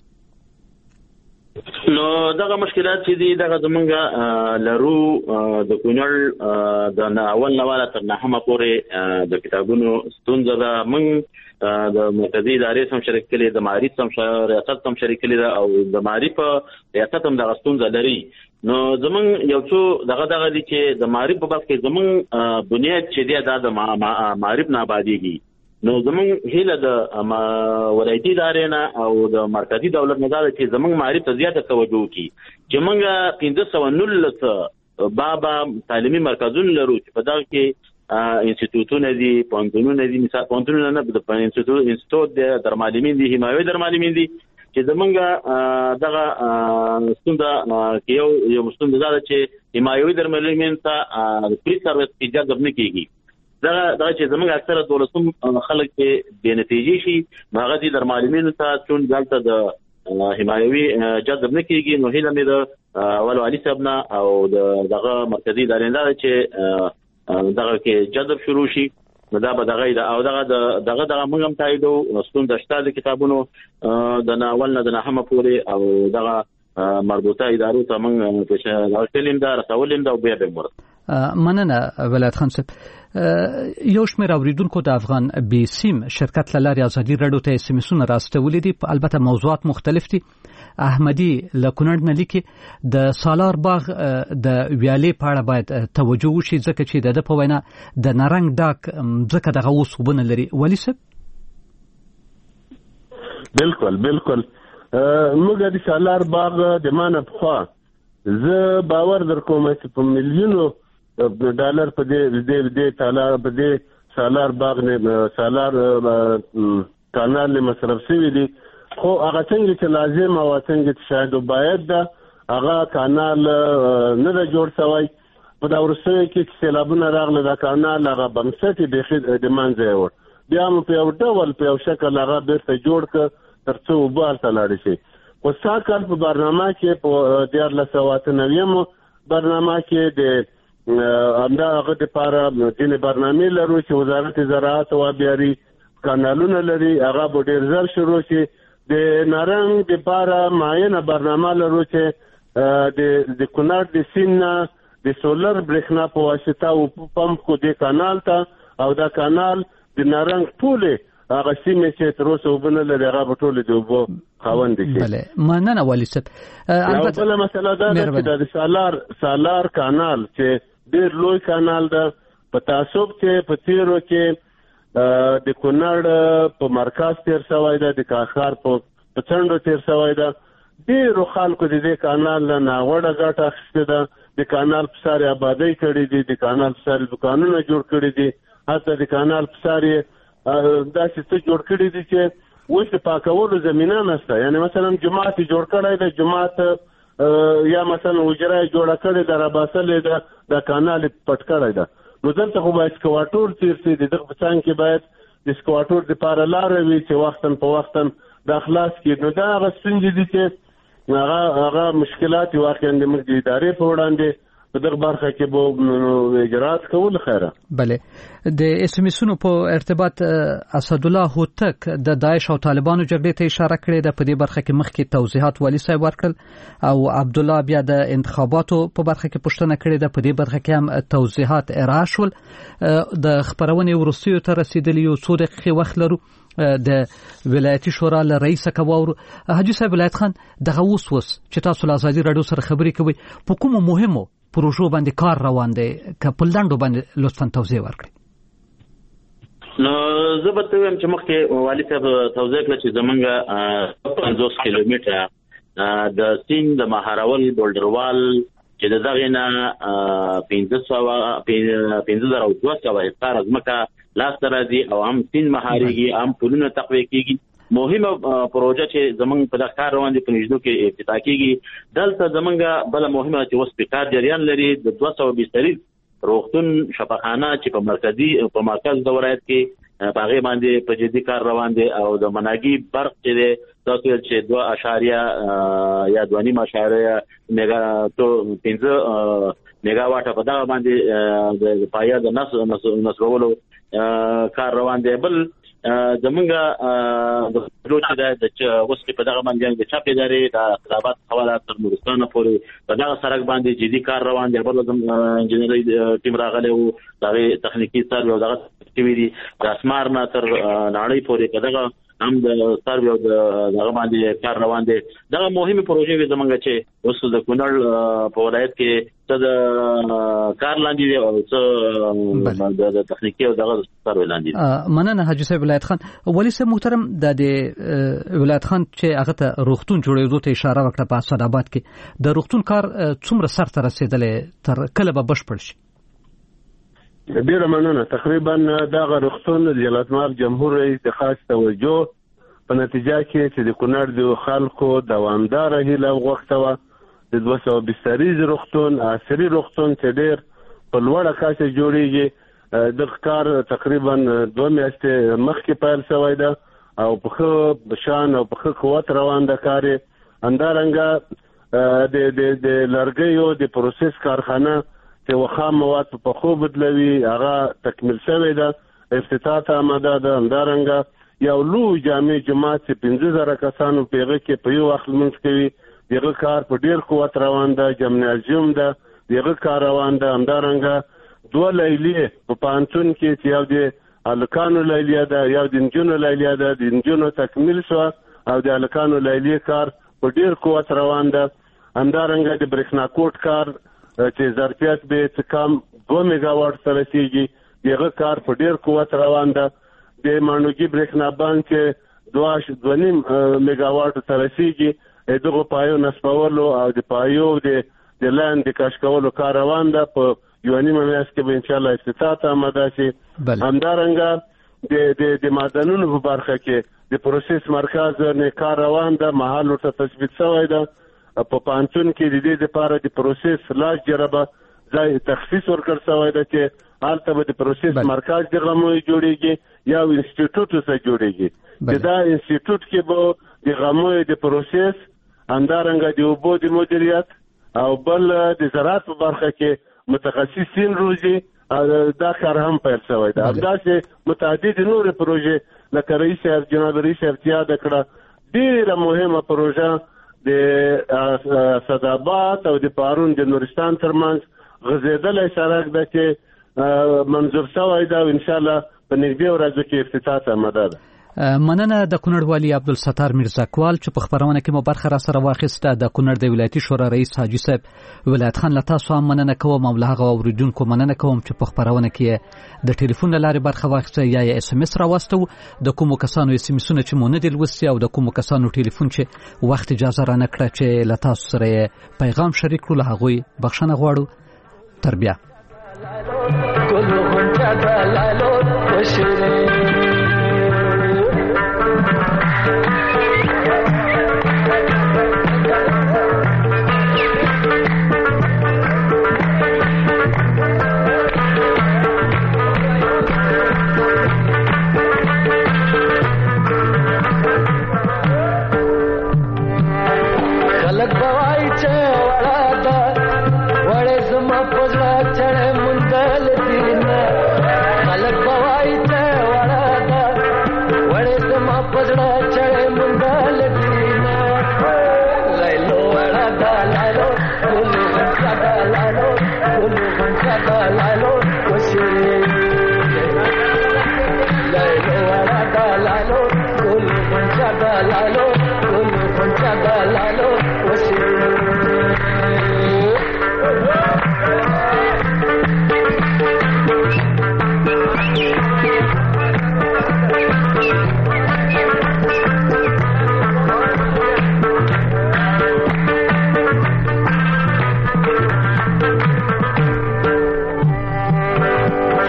نو دغه مشکلات چې دي دغه زمونږ لرو د کونړ د اول نواله تر نهمه پورې د کتابونو ستونزه ده. موږ د مرکزي ادارې سم شریک کړي، د معارف سم ریاست سم شریک کړي ده او د معارف ریاست هم دغه ستونزه لري. نو زمونږ یو څو دغه دغه دي چې د معارف په باب کې زمونږ بنیاد چې دی دا د معارف نه آبادېږي. نو زمونږ هیله د ولایتي ادارې نه او د مرکزي دولت نه دا ده چې زمونږ معارف ته زیاته توجه وکړي. چې موږ پنځه سوه نولس بابا تعلیمي مرکزونه لرو چې په دغه کې انسټیټوټونه دي، پوهنتونونه دي. مثال پوهنتونونه نه، د انسټیټوټ دی، درمعلمین دي، حمایوي درمعلمین دي. چې زمونږ دغه ستونزه کې یو یو ستونزه دا ده چې حمایوي درمعلمین ته فری سروس اجازه نه کېږي. دا دا چې زموږ اکثره دولتوم خلک کې بې نتیجې شي هغه دي د معلمینو ته چون دلته د حمایوي جذب نه کیږي نو هیله مې د اول علي صاحب نه او د دغه مرکزی ادارې چې دغه کې جذب شروع شي دا به دغه او دغه دغه دغه موږ هم تاییدو ستون د شته د کتابونو د ناول نه د نهمه پورې او دغه مربوطه ادارو ته موږ په تلیم دا رسولیم دا بیا به مرسته مننه ولایت خان صاحب یو شمېر اوریدونکو د افغان بي سیم شرکت له لارې ازادي راډیو ته اس ام اسونه راستولي دي البته موضوعات مختلف دي احمدي له کونړ نه لیکي د سالار باغ د ویالې په اړه باید توجه وشي ځکه چې د ده په وینا د نارنګ ډاک ځکه دغه اوس وبونه لري ولي صاحب بالکل بالکل موږ د سالار باغ د مانه پخوا زه باور در کوم چې په میلیونو ډالر په دې دې دې سالار په دې سالار باغ نه سالار کانال له مصرف شوی دي خو هغه څنګه چې لازم او څنګه چې شاید باید دا هغه کانال نه دا جوړ شوی په دا ورسره کې چې سیلابونه راغله دا کانال هغه بنسټي د د منځه ور بیا مو په یو ډول په یو شکل هغه بیرته جوړ ک ترڅو وبال تلاړ شي او ساکل په برنامه کې په دیار له سوات نویم برنامه کې د امدا هغه لپاره د برنامه لرو چې وزارت زراعت او آبیاري کانالونه لري هغه به ډیر زر شروع شي د نارنګ لپاره معینه برنامه لرو چې د د کونړ د سینا د سولر برېښنا په واسطه او پمپ کو د کانال ته او دا کانال د نارنګ ټوله هغه سیمه چې تر اوسه وبنه لري هغه ټوله د وبو خاوند شي بله مننه ولي صاحب البته بل مسله دا ده چې د سالار سالار کانال چې ډیر لوی کانال ده په تعصب کې په تیرو کې د کونړ په مرکز تیر شوی ده د کاخار په څنډو تیر شوی ده ډیرو خلکو د دې کانال نه ناوړه ګټه اخیستې ده د کانال په ساري آبادی کړې دي د کانال په ساري دکانونه جوړ کړي دي حتی د کانال په ساري داسې څه جوړ کړي دي چې اوس د پاکولو زمینه نشته یعنی مثلا جماعت جوړ کړی دی جماعت یا مثلا وجره جوړه کړې ده راباسلې ده د کانال پټ کړی ده نو دلته خو باید سکواټور تیر شي د دغه په څنګ کې باید د سکواټور دپاره لاره وي چې وختن په وختن د خلاص کړي نو دا هغه ستونزې دي چې هغه هغه مشکلات واقعا د موږ د ادارې په وړاندې په دغه برخه کې به اجرات کول خیره بله د اس ام اسونو په ارتباط اسد الله هوتک د داعش او طالبانو جګړې ته اشاره کړې ده په دې برخه کې مخکې توضیحات والي صاحب ورکړل او عبد الله بیا د انتخاباتو په برخه کې پوښتنه کړې ده په دې برخه کې هم توضیحات ارائه شول د خبرونې وروستیو ته رسیدلی یو څو دقیقې وخت لرو د ولایتي شورا له رئیس کواور حاجی صاحب ولایت خان دغه اوس اوس چې تاسو له ازادي راډیو سره خبرې کوي په کومو مهمو پروژو باندې کار روان دی که په لنډو باندې لطفا توضیح ورکړئ نو زه به ته وایم چې مخکې والي صاحب توضیح کړه چې زمونږ پنځوس کیلومتره د سیند د مهارول بولډروال چې د دغې نه پنځه سوه پنځه زره دوه سوه هکتاره ځمکه لاسته راځي او هم سیند مهارېږي هم پلونه تقویه کېږي مهمه پروژه چې زمونږ په دغه کار روان دي په نږدو کې افتتاح کېږي دلته زمونږ بله مهمه چې اوس په کار جریان لري د دوه سوه بستري روغتون شفاخانه چې په مرکزي په مرکز د ولایت کې په هغې باندې په جدي کار روان دی او د مناګي برق چې دی تاسو چې دوه اشاریه یا دوه نیم اشاریه میگا تو پنځه میگا واټه په دغه باندې د پایا د نصرولو کار روان دی بل زمونږ د لوچ د اوس په دغه باندې د چاپ ادارې د خلافات حواله تر نورستان پورې په دغه سړک باندې جدي کار روان دی بل د انجنیری ټیم راغلی او د تخنیکی سروې او دغه ټیوی دي د اسمار نه تر نړۍ پورې کداغه هم د سروې او دغه باندې کار روان دی دغه مهمه پروژې وي زمونږ چې اوس د کونړ په ولایت کې څه د کار لاندې دی او څه د تخنیکی او دغه سروې لاندې دی مننه حاجی صاحب ولایت خان ولی صاحب محترم د ولایت خان چې هغه ته روغتون جوړېدو ته اشاره وکړه په اسد آباد کې د روغتون کار څومره سر ته رسېدلی تر کله به بشپړ شي ډیره مننه تقریبا دغه روغتون د ولایت جمهور رئیس د خاص توجه په نتیجه کې چې د کونړ د خلکو دوامداره هیله وغوښته وه د دوه سوه بستریز روغتون عصري روغتون چې ډېر په لوړه کچه جوړېږي د کار تقریبا دوه میاشتې مخکې پیل شوی ده او په ښه شان او په ښه قوت روان ده کار یې. همدارنګه د د د لرګیو د پروسس کارخانه چې خام مواد په پخو بدلوي هغه تکمیل شوی ده، افتتاح ته آماده ده. همدارنګه یو لوی جامع جماعت چې پنځه زره کسانو په هغه کې په یو وخت لمونځ کوي، دغه کار په ډیر قوت روان ده. جمنازیوم ده، دغه کار روان ده. همدارنګه دوه لیلیې په پانتون کې چې یو د الکانو لیلیه ده، یو د نجونو لیلیه ده، د نجونو تکمیل شو او د الکانو لیلیې کار په ډیر قوت روان ده. همدارنګه د برېښنا کوټ کار چې ظرفیت به څه کم دوه میگا واټ ته رسیږي، دغه کار په ډیر قوت روان ده. د ماڼوګي برېښنا بانک چې دوه دوه نیم میگا واټ ته رسیږي، دغه پایو نصبولو او د پایو د د لاین د کاش کولو کار روان ده. په یو نیمه میاشت کې به انشاءالله افتتاح ته آماده شي. همدارنګه د د د معدنونو په برخه کې د پروسس مرکز نه کار روان ده، محل ورته تثبیت شوی ده. په پانتون کې د دې لپاره د پروسس لاس جربه ځای تخصیص ورکړ شوی ده چې هلته به د پروسس مرکز د غموی جوړیږي یا انسټیټیوټ څخه جوړیږي. چې دا انسټیټیوټ کې به د غموی د پروسس، همدارنګه د اوبو د مدیریت او بل د زراعت په برخه کې متخصصین روزي، دا کار هم پیل شوی ده. همداسې متعدد نورې پروژې لکه رئیس صاحب جناب رئیس صاحب یاد کړه ډېره مهمه پروژه د صدابات او د پارون د نورستان ترمنځ غځېدلی سړک ده چې منظور شوی ده او انشاءالله په نږدې ورځو کې افتتاح ته آماده ده. مننه د کونړ والي عبدالستار میرزاکوال چې په خبرونه کې مو برخه را سره واخیسته. د کونړ د ولایتي شورا رئیس حاجي صاحب ولایت خان له تاسو هم مننه کوم او له هغه اوریدونکو مننه کوم چې په خبرونه کې د ټلیفون له لارې برخه واخیسته یا یې اس ام اس راوستو. د کومو کسانو اس ام اسونه چې مو نه دي لوستي او د کومو کسانو ټلیفون چې وخت اجازه را نه کړه چې له تاسو سره پیغام شریک کړو، له هغوی بخښنه غواړو. تر بیا.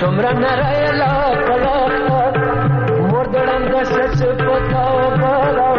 Mordran da sach pata bara